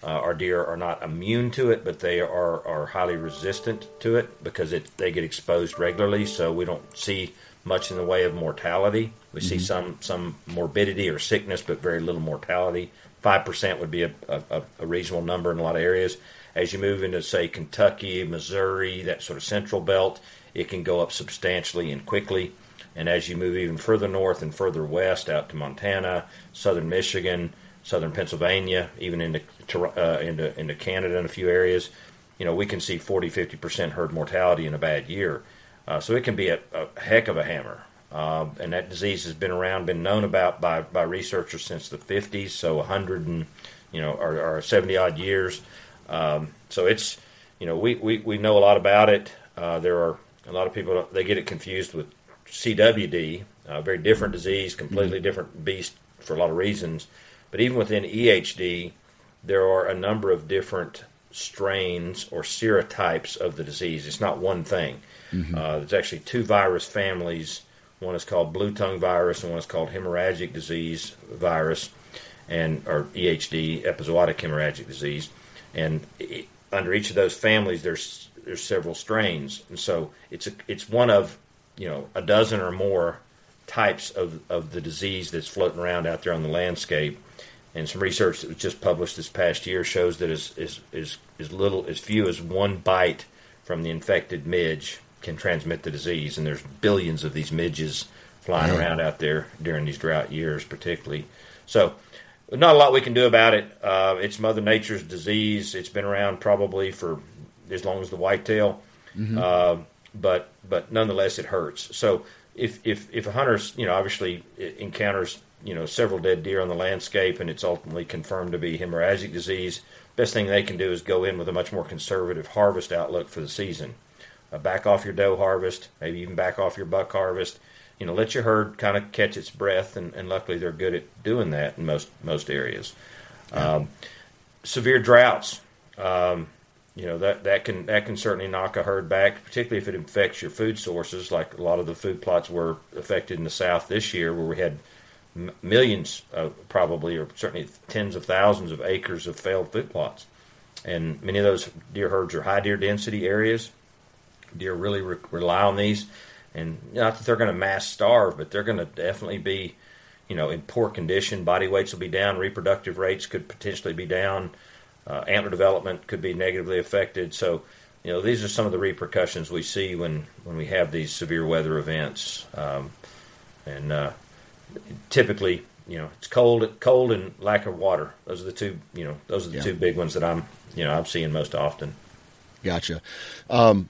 Uh, our deer are not immune to it, but they are, are highly resistant to it because it, they get exposed regularly, so we don't see much in the way of mortality. We mm-hmm. see some, some morbidity or sickness, but very little mortality. five percent would be a, a, a reasonable number in a lot of areas. As you move into, say, Kentucky, Missouri, that sort of central belt, it can go up substantially and quickly. And as you move even further north and further west out to Montana, southern Michigan, southern Pennsylvania, even into uh, into into Canada in a few areas, you know, we can see forty, fifty percent herd mortality in a bad year. Uh, so it can be a, a heck of a hammer. Uh, and that disease has been around, been known about by, by researchers since the fifties, so one hundred and, you know, or, or seventy odd years. Um, so it's, you know, we, we, we know a lot about it. Uh, there are a lot of people, they get it confused with C W D, a very different disease, completely mm-hmm. different beast for a lot of reasons. But even within E H D, there are a number of different strains or serotypes of the disease. It's not one thing. Mm-hmm. Uh, there's actually two virus families. One is called blue tongue virus, and one is called hemorrhagic disease virus, and or E H D, epizootic hemorrhagic disease. And it, under each of those families, there's there's several strains, and so it's a, it's one of, you know, a dozen or more types of, of the disease that's floating around out there on the landscape. And some research that was just published this past year shows that as as as, as little as few as one bite from the infected midge can transmit the disease, and there's billions of these midges flying yeah. around out there during these drought years, particularly. So, not a lot we can do about it. Uh, it's Mother Nature's disease. It's been around probably for as long as the whitetail, mm-hmm. uh, but but nonetheless, it hurts. So, if if if a hunter, you know, obviously encounters, you know, several dead deer on the landscape, and it's ultimately confirmed to be hemorrhagic disease, best thing they can do is go in with a much more conservative harvest outlook for the season. Uh, back off your doe harvest, maybe even back off your buck harvest. You know, let your herd kind of catch its breath, and, and luckily they're good at doing that in most most areas. Um, severe droughts, um, you know, that, that can that can certainly knock a herd back, particularly if it infects your food sources, like a lot of the food plots were affected in the South this year, where we had m- millions, uh, probably, or certainly tens of thousands of acres of failed food plots. And many of those deer herds are high deer density areas. Deer really re- rely on these, and not that they're going to mass starve, but they're going to definitely be, you know, in poor condition. Body weights will be down. Reproductive rates could potentially be down. Uh, antler development could be negatively affected. So, you know, these are some of the repercussions we see when, when we have these severe weather events. Um, and uh, typically, you know, it's cold, cold and lack of water. Those are the two, you know, those are the yeah. two big ones that I'm, you know, I'm seeing most often. Gotcha. Um,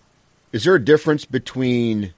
Is there a difference between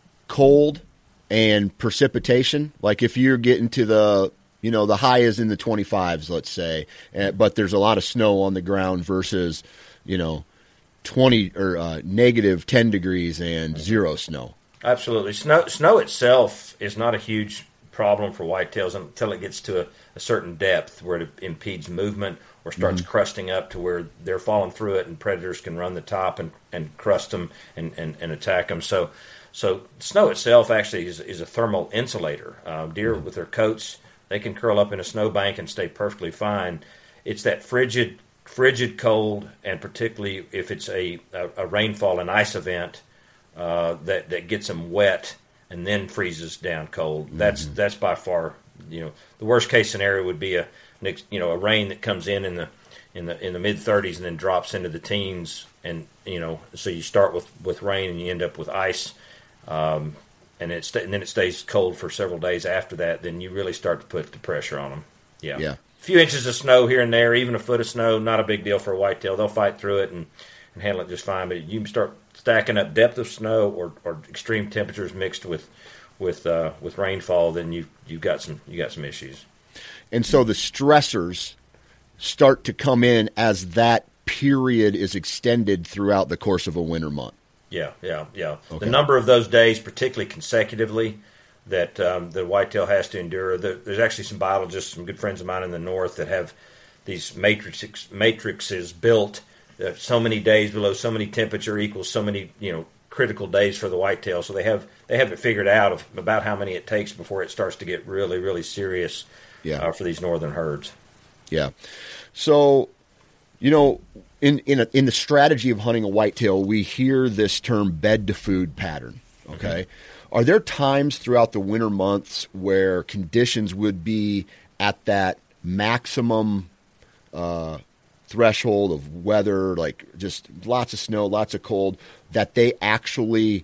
cold and precipitation? Like if you're getting to the, you know, the high is in the twenty-fives, let's say, but there's a lot of snow on the ground versus, you know, twenty or uh, negative ten degrees and zero snow. Absolutely. Snow, snow itself is not a huge problem for whitetails until it gets to a, a certain depth where it impedes movement or starts mm-hmm. crusting up to where they're falling through it, and predators can run the top and, and crust them and, and, and attack them. So so snow itself actually is, is a thermal insulator. Uh, deer mm-hmm. with their coats, they can curl up in a snowbank and stay perfectly fine. It's that frigid frigid cold, and particularly if it's a, a, a rainfall and ice event uh, that, that gets them wet and then freezes down cold. Mm-hmm. That's that's by far, you know, the worst case scenario would be a you know a rain that comes in in the in the in the mid thirties and then drops into the teens, and you know so you start with, with rain and you end up with ice, um, and it st- and then it stays cold for several days after that. Then you really start to put the pressure on them. Yeah, yeah. A few inches of snow here and there, even a foot of snow, not a big deal for a whitetail. They'll fight through it and, and handle it just fine. But you start stacking up depth of snow or, or extreme temperatures mixed with with uh, with rainfall, then you you've got some you got some issues. And so the stressors start to come in as that period is extended throughout the course of a winter month. Yeah, yeah, yeah. Okay. The number of those days, particularly consecutively, that um, the whitetail has to endure. The, there's actually some biologists, some good friends of mine in the north that have these matrix, matrices built. Uh, so many days below so many temperature equals so many, you know, critical days for the whitetail. So they have they have it figured out of about how many it takes before it starts to get really, really serious. Yeah. Uh, for these northern herds. Yeah. So You know, in in, a, in the strategy of hunting a whitetail, we hear this term bed to food pattern. Okay, mm-hmm. Are there times throughout the winter months where conditions would be at that maximum uh, threshold of weather, like just lots of snow, lots of cold, that they actually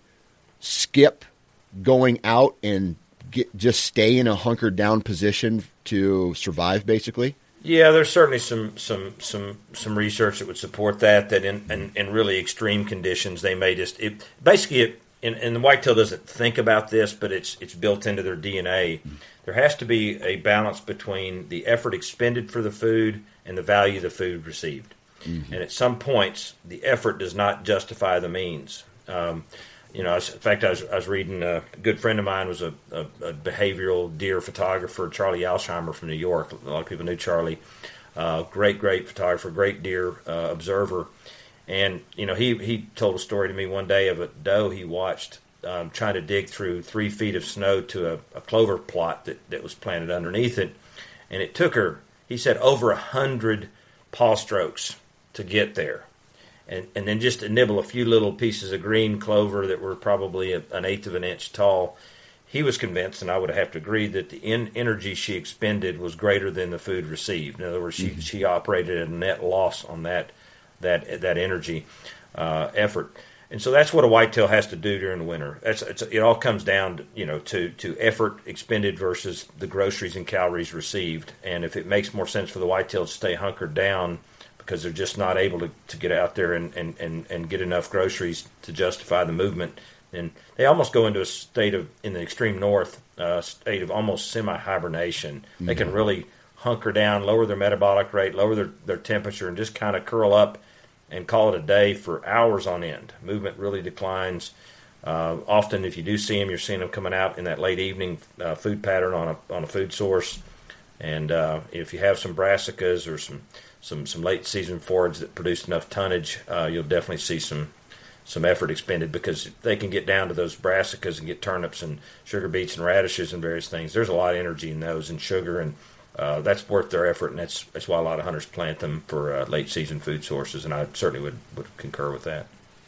skip going out and get, just stay in a hunkered down position to survive, basically? Yeah, there's certainly some some some some research that would support that. That in, in, in really extreme conditions, they may just it, basically. It, and, and the whitetail doesn't think about this, but it's it's built into their D N A. There has to be a balance between the effort expended for the food and the value of the food received. Mm-hmm. And at some points, the effort does not justify the means. Um, you know, in fact, I was, I was reading. A good friend of mine was a, a, a behavioral deer photographer, Charlie Alsheimer from New York. A lot of people knew Charlie. Uh, great, great photographer, great deer uh, observer. And, you know, he, he told a story to me one day of a doe he watched um, trying to dig through three feet of snow to a, a clover plot that, that was planted underneath it. And it took her, he said, over a hundred paw strokes to get there. And, and then just to nibble a few little pieces of green clover that were probably a, an eighth of an inch tall. He was convinced, and I would have to agree, that the in, energy she expended was greater than the food received. In other words, she, mm-hmm. she operated at a net loss on that that that energy uh, effort. And so that's what a whitetail has to do during the winter. That's, it's, it all comes down to, you know, to, to effort expended versus the groceries and calories received. And if it makes more sense for the whitetail to stay hunkered down because they're just not able to, to get out there and, and, and, and get enough groceries to justify the movement, then they almost go into a state of, in the extreme north, uh, state of almost semi-hibernation. Mm-hmm. They can really hunker down, lower their metabolic rate, lower their, their temperature, and just kind of curl up and call it a day for hours on end. Movement really declines. Uh, often, if you do see them, you're seeing them coming out in that late evening uh, food pattern on a on a food source. And uh, if you have some brassicas or some some, some late season forage that produce enough tonnage, uh, you'll definitely see some some effort expended, because if they can get down to those brassicas and get turnips and sugar beets and radishes and various things, there's a lot of energy in those and sugar, and Uh, that's worth their effort, and that's that's why a lot of hunters plant them for uh, late season food sources, and I certainly would, would concur with that.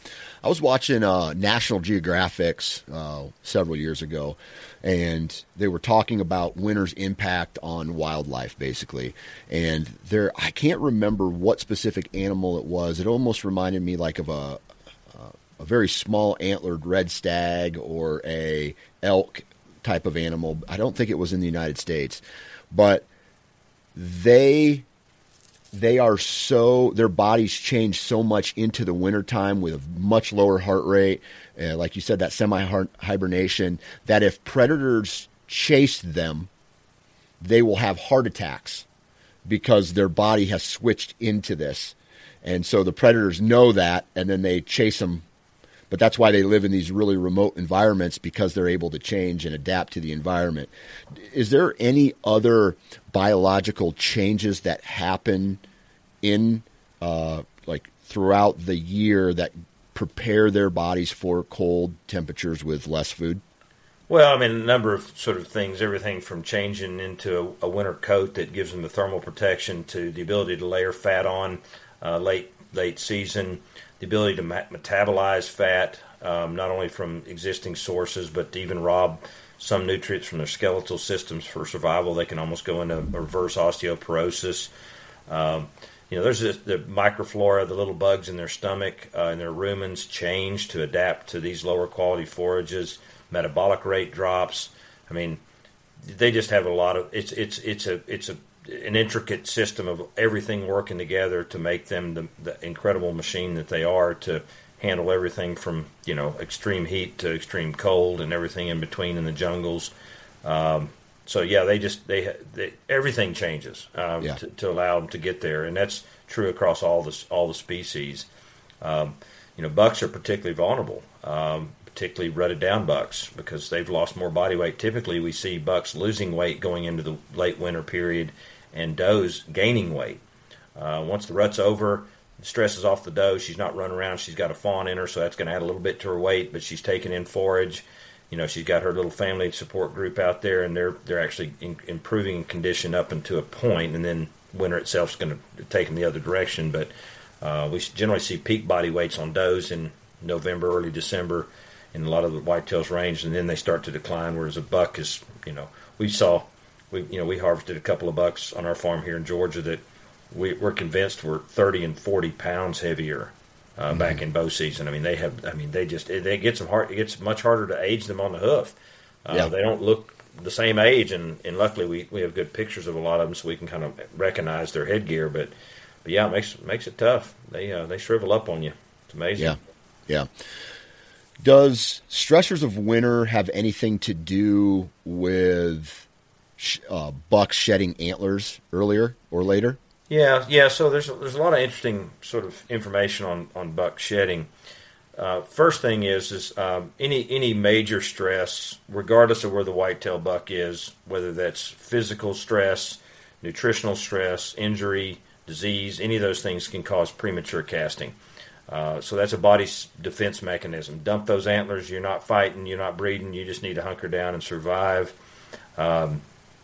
I was watching uh, National Geographic's uh, several years ago, and they were talking about winter's impact on wildlife, basically. And there, I can't remember what specific animal it was. It almost reminded me like of a a very small antlered red stag or a elk type of animal. I don't think it was in the United States, but they they are so, their bodies change so much into the wintertime with a much lower heart rate, uh, like you said, that semi-hibernation, that if predators chase them, they will have heart attacks because their body has switched into this. And so the predators know that, and then they chase them. But that's why they live in these really remote environments, because they're able to change and adapt to the environment. Is there any other biological changes that happen in, uh, like throughout the year that prepare their bodies for cold temperatures with less food? Well, I mean, a number of sort of things, everything from changing into a, a winter coat that gives them the thermal protection to the ability to layer fat on uh, late late season, the ability to metabolize fat, um, not only from existing sources, but to even rob some nutrients from their skeletal systems for survival. They can almost go into reverse osteoporosis. Um, you know, there's this, the microflora, the little bugs in their stomach uh, and their rumens change to adapt to these lower quality forages. Metabolic rate drops. I mean, they just have a lot of. It's it's it's a it's a an intricate system of everything working together to make them the, the incredible machine that they are, to handle everything from, you know, extreme heat to extreme cold and everything in between in the jungles. Um, so yeah, they just they, they everything changes um, yeah. to, to allow them to get there, and that's true across all the all the species. Um, you know, bucks are particularly vulnerable, um, particularly rutted down bucks, because they've lost more body weight. Typically, we see bucks losing weight going into the late winter period, and does gaining weight. Uh, once the rut's over, the stress is off the doe. She's not running around. She's got a fawn in her, so that's going to add a little bit to her weight, but she's taking in forage. You know, she's got her little family support group out there, and they're they're actually in, improving condition up into a point, and then winter itself is going to take them the other direction. But uh, we generally see peak body weights on does in November, early December, in a lot of the whitetails range, and then they start to decline. Whereas a buck is, you know, we saw, we you know, we harvested a couple of bucks on our farm here in Georgia that we, we're convinced were thirty and forty pounds heavier uh, mm-hmm. back in bow season. I mean, they have, I mean, they just it, it gets them hard. It gets much harder to age them on the hoof. Uh, yeah. They don't look the same age, and, and luckily we, we have good pictures of a lot of them, so we can kind of recognize their headgear. But, but yeah, it makes makes it tough. They uh, they shrivel up on you. It's amazing. Yeah, yeah. Does stressors of winter have anything to do with sh- uh, bucks shedding antlers earlier or later? Yeah, yeah. So there's a, there's a lot of interesting sort of information on on buck shedding. Uh, first thing is is um, any any major stress, regardless of where the whitetail buck is, whether that's physical stress, nutritional stress, injury, disease, any of those things can cause premature casting. Uh, so that's a body's defense mechanism. Dump those antlers. You're not fighting. You're not breeding. You just need to hunker down and survive. Um,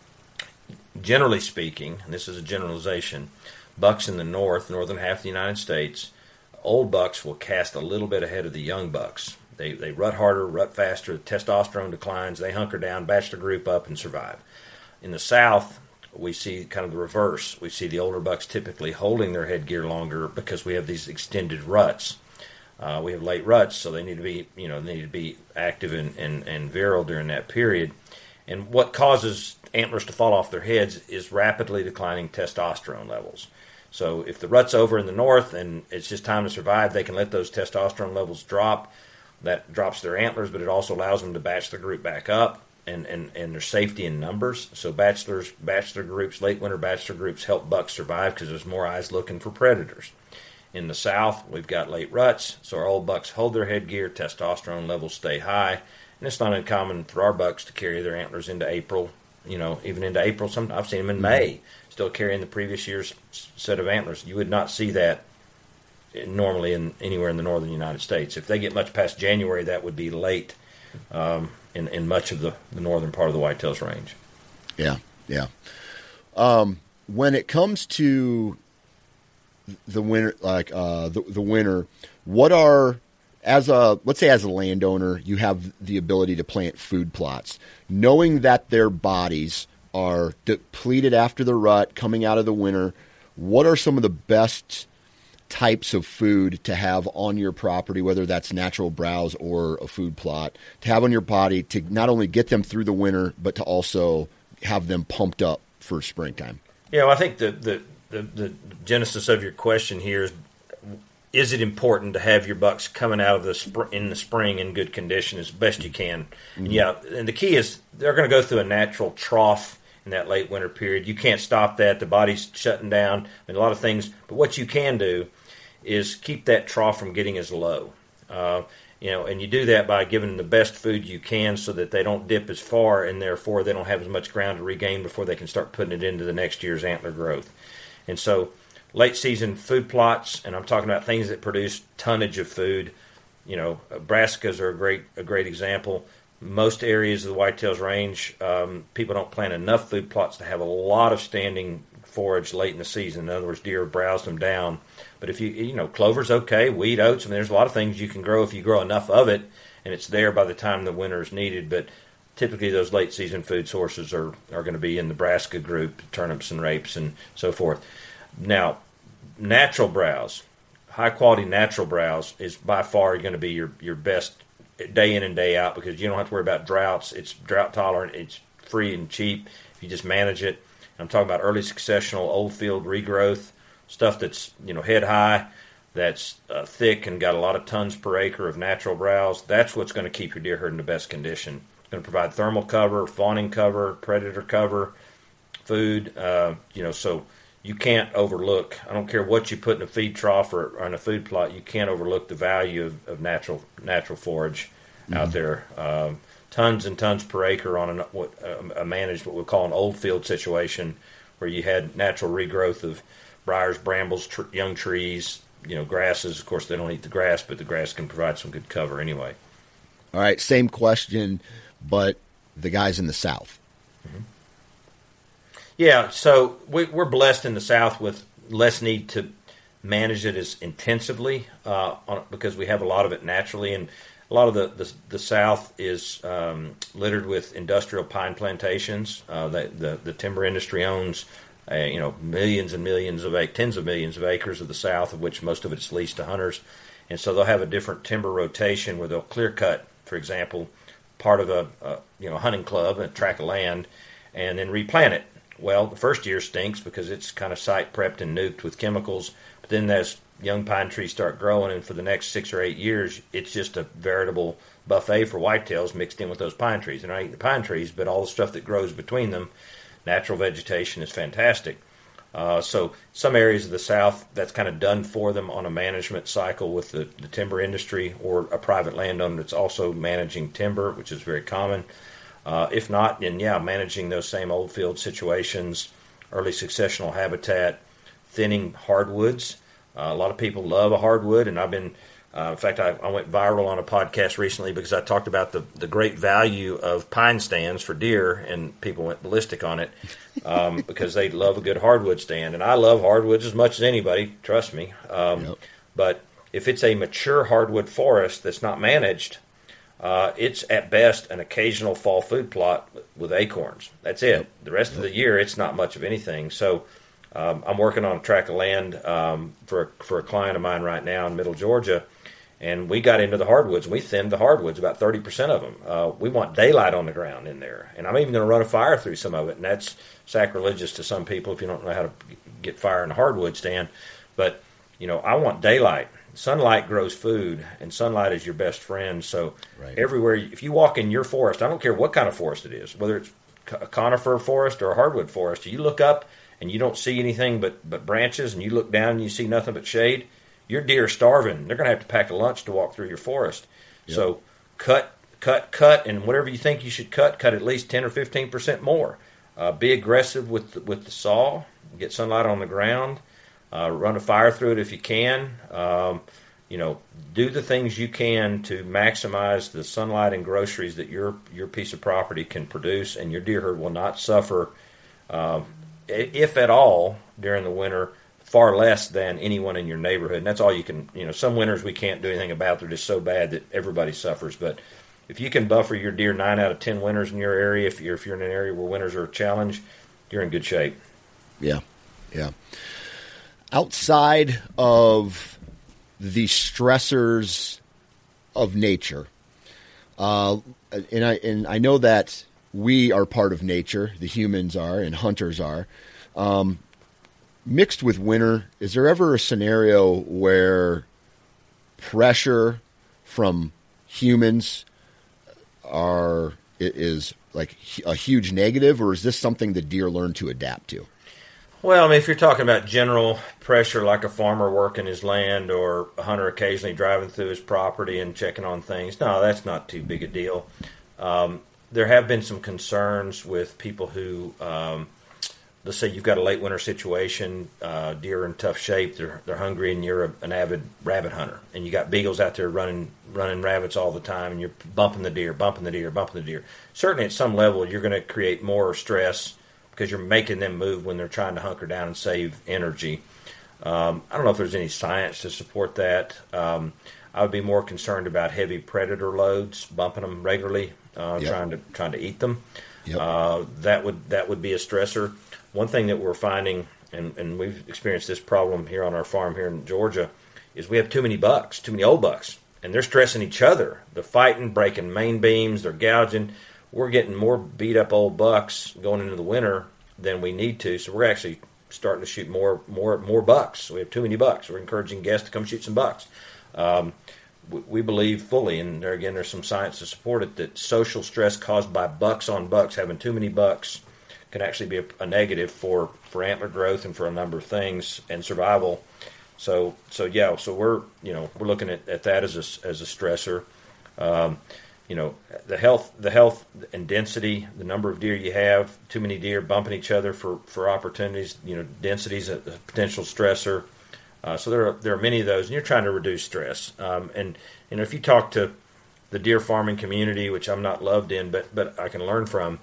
generally speaking, and this is a generalization, bucks in the north, northern half of the United States, old bucks will cast a little bit ahead of the young bucks. They they rut harder, rut faster. Testosterone declines. They hunker down, batch the group up, and survive. In the south, we see kind of the reverse. We see the older bucks typically holding their headgear longer because we have these extended ruts. Uh, we have late ruts, so they need to be, you know, they need to be active and, and, and virile during that period. And what causes antlers to fall off their heads is rapidly declining testosterone levels. So if the rut's over in the north and it's just time to survive, they can let those testosterone levels drop. That drops their antlers, but it also allows them to batch the group back up. And, and, and there's safety in numbers. So bachelors, bachelor groups, late winter bachelor groups help bucks survive because there's more eyes looking for predators. In the south, we've got late ruts, so our old bucks hold their headgear, testosterone levels stay high, and it's not uncommon for our bucks to carry their antlers into April, you know, even into April. Some, I've seen them in May, still carrying the previous year's set of antlers. You would not see that normally in anywhere in the northern United States. If they get much past January, that would be late. Um, In, in much of the, the northern part of the whitetails range. Yeah, yeah. Um, when it comes to the winter, like uh, the, the winter, what are, as a, let's say as a landowner, you have the ability to plant food plots, knowing that their bodies are depleted after the rut, coming out of the winter, what are some of the best types of food to have on your property, whether that's natural browse or a food plot, to have on your body to not only get them through the winter, but to also have them pumped up for springtime? Yeah, well, I think the, the, the, the genesis of your question here is, is it important to have your bucks coming out of the sp- in the spring in good condition as best you can? Mm-hmm. And yeah, and the key is they're going to go through a natural trough in that late winter period. You can't stop that. The body's shutting down and a lot of things. But what you can do is keep that trough from getting as low. Uh, you know, and you do that by giving them the best food you can so that they don't dip as far, and therefore they don't have as much ground to regain before they can start putting it into the next year's antler growth. And so late season food plots, and I'm talking about things that produce tonnage of food. You know, brassicas are a great a great example. Most areas of the whitetails range, um, people don't plant enough food plots to have a lot of standing forage late in the season. In other words, deer have browsed them down. But if you, you know, clover's okay, wheat, oats, I mean, there's a lot of things you can grow if you grow enough of it, and it's there by the time the winter is needed. But typically those late season food sources are, are going to be in the brassica group, turnips and rapes and so forth. Now, natural browse, high quality natural browse is by far going to be your, your best day in and day out because you don't have to worry about droughts. It's drought tolerant, it's free and cheap if you just manage it. I'm talking about early successional old field regrowth, stuff that's, you know, head high, that's uh, thick and got a lot of tons per acre of natural browse. That's what's going to keep your deer herd in the best condition. It's going to provide thermal cover, fawning cover, predator cover, food, uh, you know, so you can't overlook, I don't care what you put in a feed trough or, or in a food plot, you can't overlook the value of, of natural natural forage mm-hmm. out there. Um, tons and tons per acre on a, what, a managed what we'll call an old field situation where you had natural regrowth of briars, brambles, tr- young trees, you know, grasses. Of course, they don't eat the grass, but the grass can provide some good cover anyway. All right, same question, but the guys in the South. Mm-hmm. Yeah, so we, we're blessed in the South with less need to manage it as intensively uh, on, because we have a lot of it naturally, and a lot of the, the, the South is um, littered with industrial pine plantations. Uh, the, the, the timber industry owns uh, you know millions and millions of acres, tens of millions of acres of the South, of which most of it's leased to hunters. And so they'll have a different timber rotation where they'll clear cut, for example, part of a, a you know hunting club, a tract of land, and then replant it. Well, the first year stinks because it's kind of site prepped and nuked with chemicals. But then as young pine trees start growing, and for the next six or eight years, it's just a veritable buffet for whitetails mixed in with those pine trees. They're not eating the pine trees, but all the stuff that grows between them, natural vegetation is fantastic. Uh, so some areas of the South, that's kind of done for them on a management cycle with the, the timber industry or a private landowner that's also managing timber, which is very common. Uh, if not, then yeah, managing those same old field situations, early successional habitat, thinning hardwoods. Uh, a lot of people love a hardwood, and I've been, uh, in fact, I, I went viral on a podcast recently because I talked about the, the great value of pine stands for deer, and people went ballistic on it um, because they love a good hardwood stand. And I love hardwoods as much as anybody, trust me. Um, yep. But if it's a mature hardwood forest that's not managed, Uh, it's at best an occasional fall food plot with acorns. That's it. The rest of the year, it's not much of anything. So um, I'm working on a tract of land um, for, for a client of mine right now in Middle Georgia, and we got into the hardwoods. We thinned the hardwoods, about thirty percent of them. Uh, we want daylight on the ground in there, and I'm even going to run a fire through some of it, and that's sacrilegious to some people if you don't know how to get fire in a hardwood stand. But, you know, I want daylight. Sunlight grows food, and sunlight is your best friend. So right. everywhere, if you walk in your forest, I don't care what kind of forest it is, whether it's a conifer forest or a hardwood forest, you look up and you don't see anything but, but branches, and you look down and you see nothing but shade, your deer are starving. They're going to have to pack a lunch to walk through your forest. Yep. So cut, cut, cut, and whatever you think you should cut, cut at least ten or fifteen percent more. Uh, be aggressive with the, with the saw, get sunlight on the ground. Uh, run a fire through it if you can. Um, you know, do the things you can to maximize the sunlight and groceries that your your piece of property can produce, and your deer herd will not suffer, um, if at all, during the winter, far less than anyone in your neighborhood. And that's all you can, you know, some winters we can't do anything about. They're just so bad that everybody suffers. But if you can buffer your deer nine out of ten winters in your area, if you're, if you're in an area where winters are a challenge, you're in good shape. Yeah, yeah. Outside of the stressors of nature, uh, and I and I know that we are part of nature, the humans are, and hunters are. Um, mixed with winter, is there ever a scenario where pressure from humans are is like a huge negative, or is this something the deer learn to adapt to? Well, I mean, if you're talking about general pressure like a farmer working his land or a hunter occasionally driving through his property and checking on things, no, that's not too big a deal. Um, there have been some concerns with people who, um, let's say you've got a late winter situation, uh, deer are in tough shape, they're they're hungry, and you're a, an avid rabbit hunter, and you got beagles out there running running rabbits all the time, and you're bumping the deer, bumping the deer, bumping the deer. Certainly at some level you're going to create more stress because you're making them move when they're trying to hunker down and save energy. Um, I don't know if there's any science to support that. Um, I would be more concerned about heavy predator loads, bumping them regularly, uh, yep. trying to trying to eat them. Yep. Uh, that would that would be a stressor. One thing that we're finding, and, and we've experienced this problem here on our farm here in Georgia, is we have too many bucks, too many old bucks, and they're stressing each other. They're fighting, breaking main beams, they're gouging. We're getting more beat-up old bucks going into the winter than we need to, so we're actually starting to shoot more more, more bucks. We have too many bucks. We're encouraging guests to come shoot some bucks. Um, we, we believe fully, and there again, there's some science to support it, that social stress caused by bucks on bucks, having too many bucks, can actually be a, a negative for, for antler growth and for a number of things and survival. So so yeah, so we're you know we're looking at, at that as a as a stressor. Um, you know the health the health and density, the number of deer you have, too many deer bumping each other for, for opportunities. You know density is a, a potential stressor. Uh, so there are there are many of those, and you're trying to reduce stress. Um, and you know if you talk to the deer farming community, which I'm not loved in, but but I can learn from.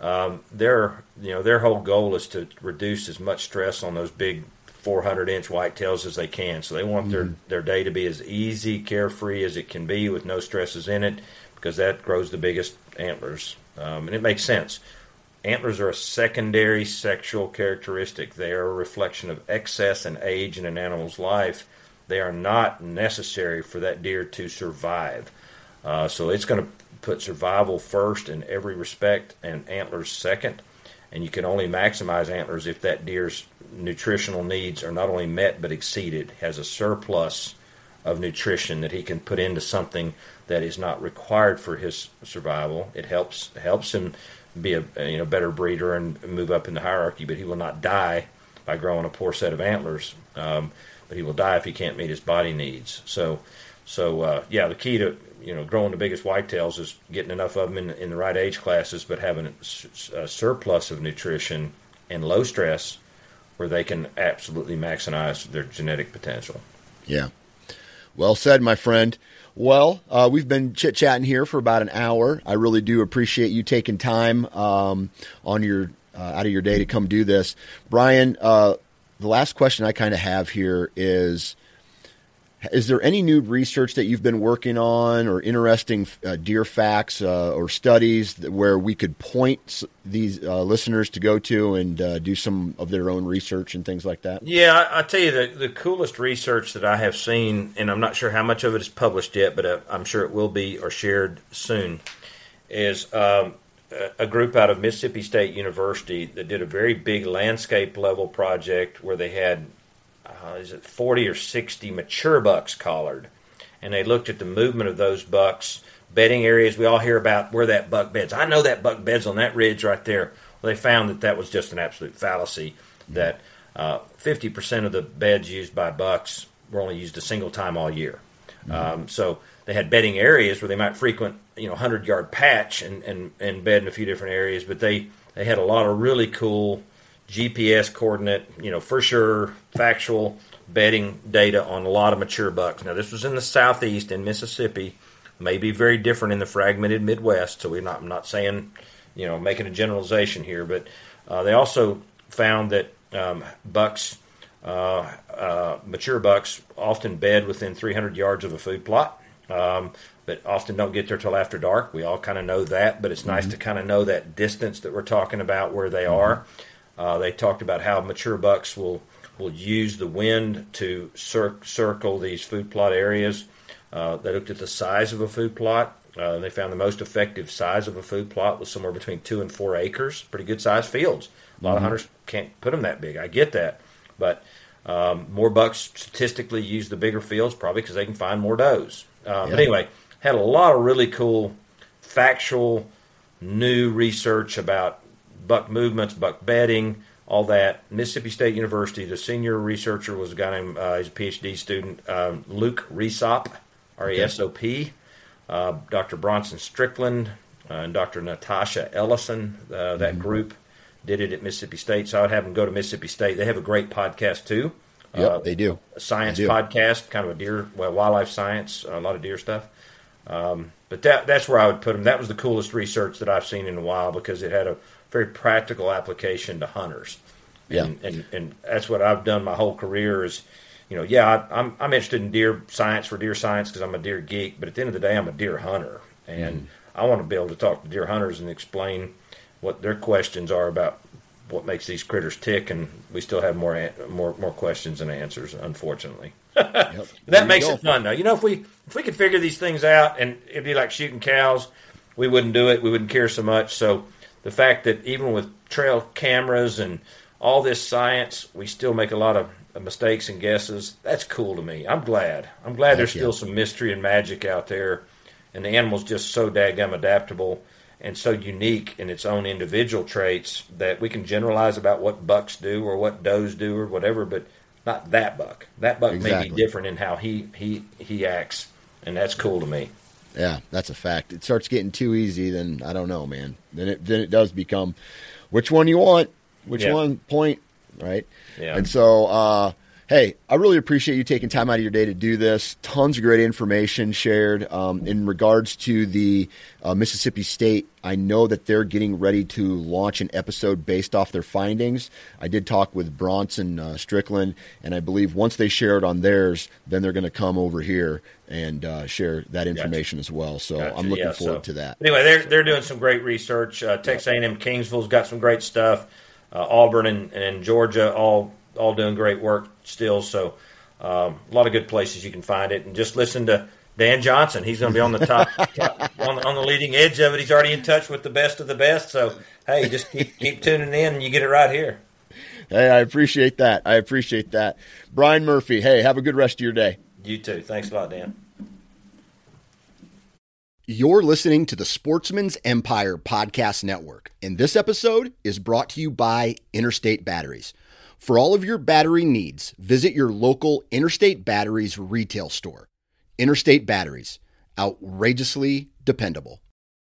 um, their you know their whole goal is to reduce as much stress on those big four hundred inch whitetails as they can. So they want mm-hmm. their, their day to be as easy, carefree as it can be with no stresses in it, because that grows the biggest antlers. Um, and it makes sense. Antlers are a secondary sexual characteristic. They are a reflection of excess and age in an animal's life. They are not necessary for that deer to survive. Uh, so it's going to put survival first in every respect and antlers second. And you can only maximize antlers if that deer's nutritional needs are not only met but exceeded, has a surplus of nutrition that he can put into something that is not required for his survival. It helps helps him be a you know better breeder and move up in the hierarchy, but he will not die by growing a poor set of antlers. Um, but he will die if he can't meet his body needs. So, so uh, yeah, the key to you know growing the biggest whitetails is getting enough of them in, in the right age classes, but having a, a surplus of nutrition and low stress where they can absolutely maximize their genetic potential. Yeah. Well said, my friend. Well, uh, we've been chit-chatting here for about an hour. I really do appreciate you taking time um, on your uh, out of your day to come do this. Brian, uh, the last question I kind of have here is, is there any new research that you've been working on or interesting uh, deer facts uh, or studies that, where we could point these uh, listeners to go to and uh, do some of their own research and things like that? Yeah, I, I tell you, the, the coolest research that I have seen, and I'm not sure how much of it is published yet, but uh, I'm sure it will be or shared soon, is um, a, a group out of Mississippi State University that did a very big landscape level project where they had Uh, is it forty or sixty mature bucks collared, and they looked at the movement of those bucks, bedding areas. We all hear about where that buck beds. I know that buck beds on that ridge right there. Well, they found that that was just an absolute fallacy, that uh, fifty percent of the beds used by bucks were only used a single time all year. Mm-hmm. Um, so they had bedding areas where they might frequent, you know, hundred-yard patch and, and, and bed in a few different areas, but they, they had a lot of really cool G P S coordinate, you know, for sure, factual bedding data on a lot of mature bucks. Now, this was in the southeast in Mississippi, may be very different in the fragmented Midwest, so we're not, I'm not saying, you know, making a generalization here, but uh, they also found that um, bucks, uh, uh, mature bucks often bed within three hundred yards of a food plot, um, but often don't get there till after dark. We all kind of know that, but it's mm-hmm. nice to kind of know that distance that we're talking about where they mm-hmm. are. Uh, they talked about how mature bucks will, will use the wind to cir- circle these food plot areas. Uh, they looked at the size of a food plot. Uh, they found the most effective size of a food plot was somewhere between two and four acres. Pretty good sized fields. A lot mm-hmm. of hunters can't put them that big. I get that. But um, more bucks statistically use the bigger fields, probably because they can find more does. Uh, yeah. But anyway, had a lot of really cool factual new research about buck movements, buck bedding, all that. Mississippi State University, the senior researcher was a guy named, uh, he's a PhD student, um, Luke Resop, R E S O P. Uh, Doctor Bronson Strickland uh, and Doctor Natasha Ellison, uh, that mm-hmm. group did it at Mississippi State. So I would have them go to Mississippi State. They have a great podcast too. Yep, uh, they do. A science do. podcast, kind of a deer, well, wildlife science, a lot of deer stuff. Um, but that that's where I would put them. That was the coolest research that I've seen in a while because it had a very practical application to hunters. Yeah. And, and and that's what I've done my whole career is, you know, yeah, I, I'm I'm interested in deer science for deer science because I'm a deer geek, but at the end of the day, I'm a deer hunter. And mm. I want to be able to talk to deer hunters and explain what their questions are about what makes these critters tick, and we still have more more more questions than answers, unfortunately. Yep. That makes go. it fun, though. You know, if we if we could figure these things out, and it'd be like shooting cows, we wouldn't do it. We wouldn't care so much. So the fact that even with trail cameras and all this science, we still make a lot of mistakes and guesses, that's cool to me. I'm glad. I'm glad Heck there's yeah. still some mystery and magic out there, and the animal's just so daggum adaptable and so unique in its own individual traits that we can generalize about what bucks do or what does do or whatever, but not that buck. That buck exactly. may be different in how he, he, he acts, and that's cool to me. Yeah, that's a fact. It starts getting too easy, then I don't know, man. Then it then it does become which one you want, which yeah. one point, right? Yeah. And so, uh, Hey, I really appreciate you taking time out of your day to do this. Tons of great information shared. Um, in regards to the uh, Mississippi State, I know that they're getting ready to launch an episode based off their findings. I did talk with Bronson uh, Strickland, and I believe once they share it on theirs, then they're going to come over here and uh, share that information gotcha. as well. So gotcha. I'm looking yeah, forward so. to that. Anyway, they're they're doing some great research. Uh, Texas A and M Kingsville's got some great stuff. Uh, Auburn and, and Georgia all all doing great work still. So um, a lot of good places you can find it. And just listen to Dan Johnson. He's going to be on the top, top on, the, on the leading edge of it. He's already in touch with the best of the best. So, hey, just keep, keep tuning in and you get it right here. Hey, I appreciate that. I appreciate that. Brian Murphy, hey, have a good rest of your day. You too. Thanks a lot, Dan. You're listening to the Sportsman's Empire Podcast Network, and this episode is brought to you by Interstate Batteries. For all of your battery needs, visit your local Interstate Batteries retail store. Interstate Batteries, outrageously dependable.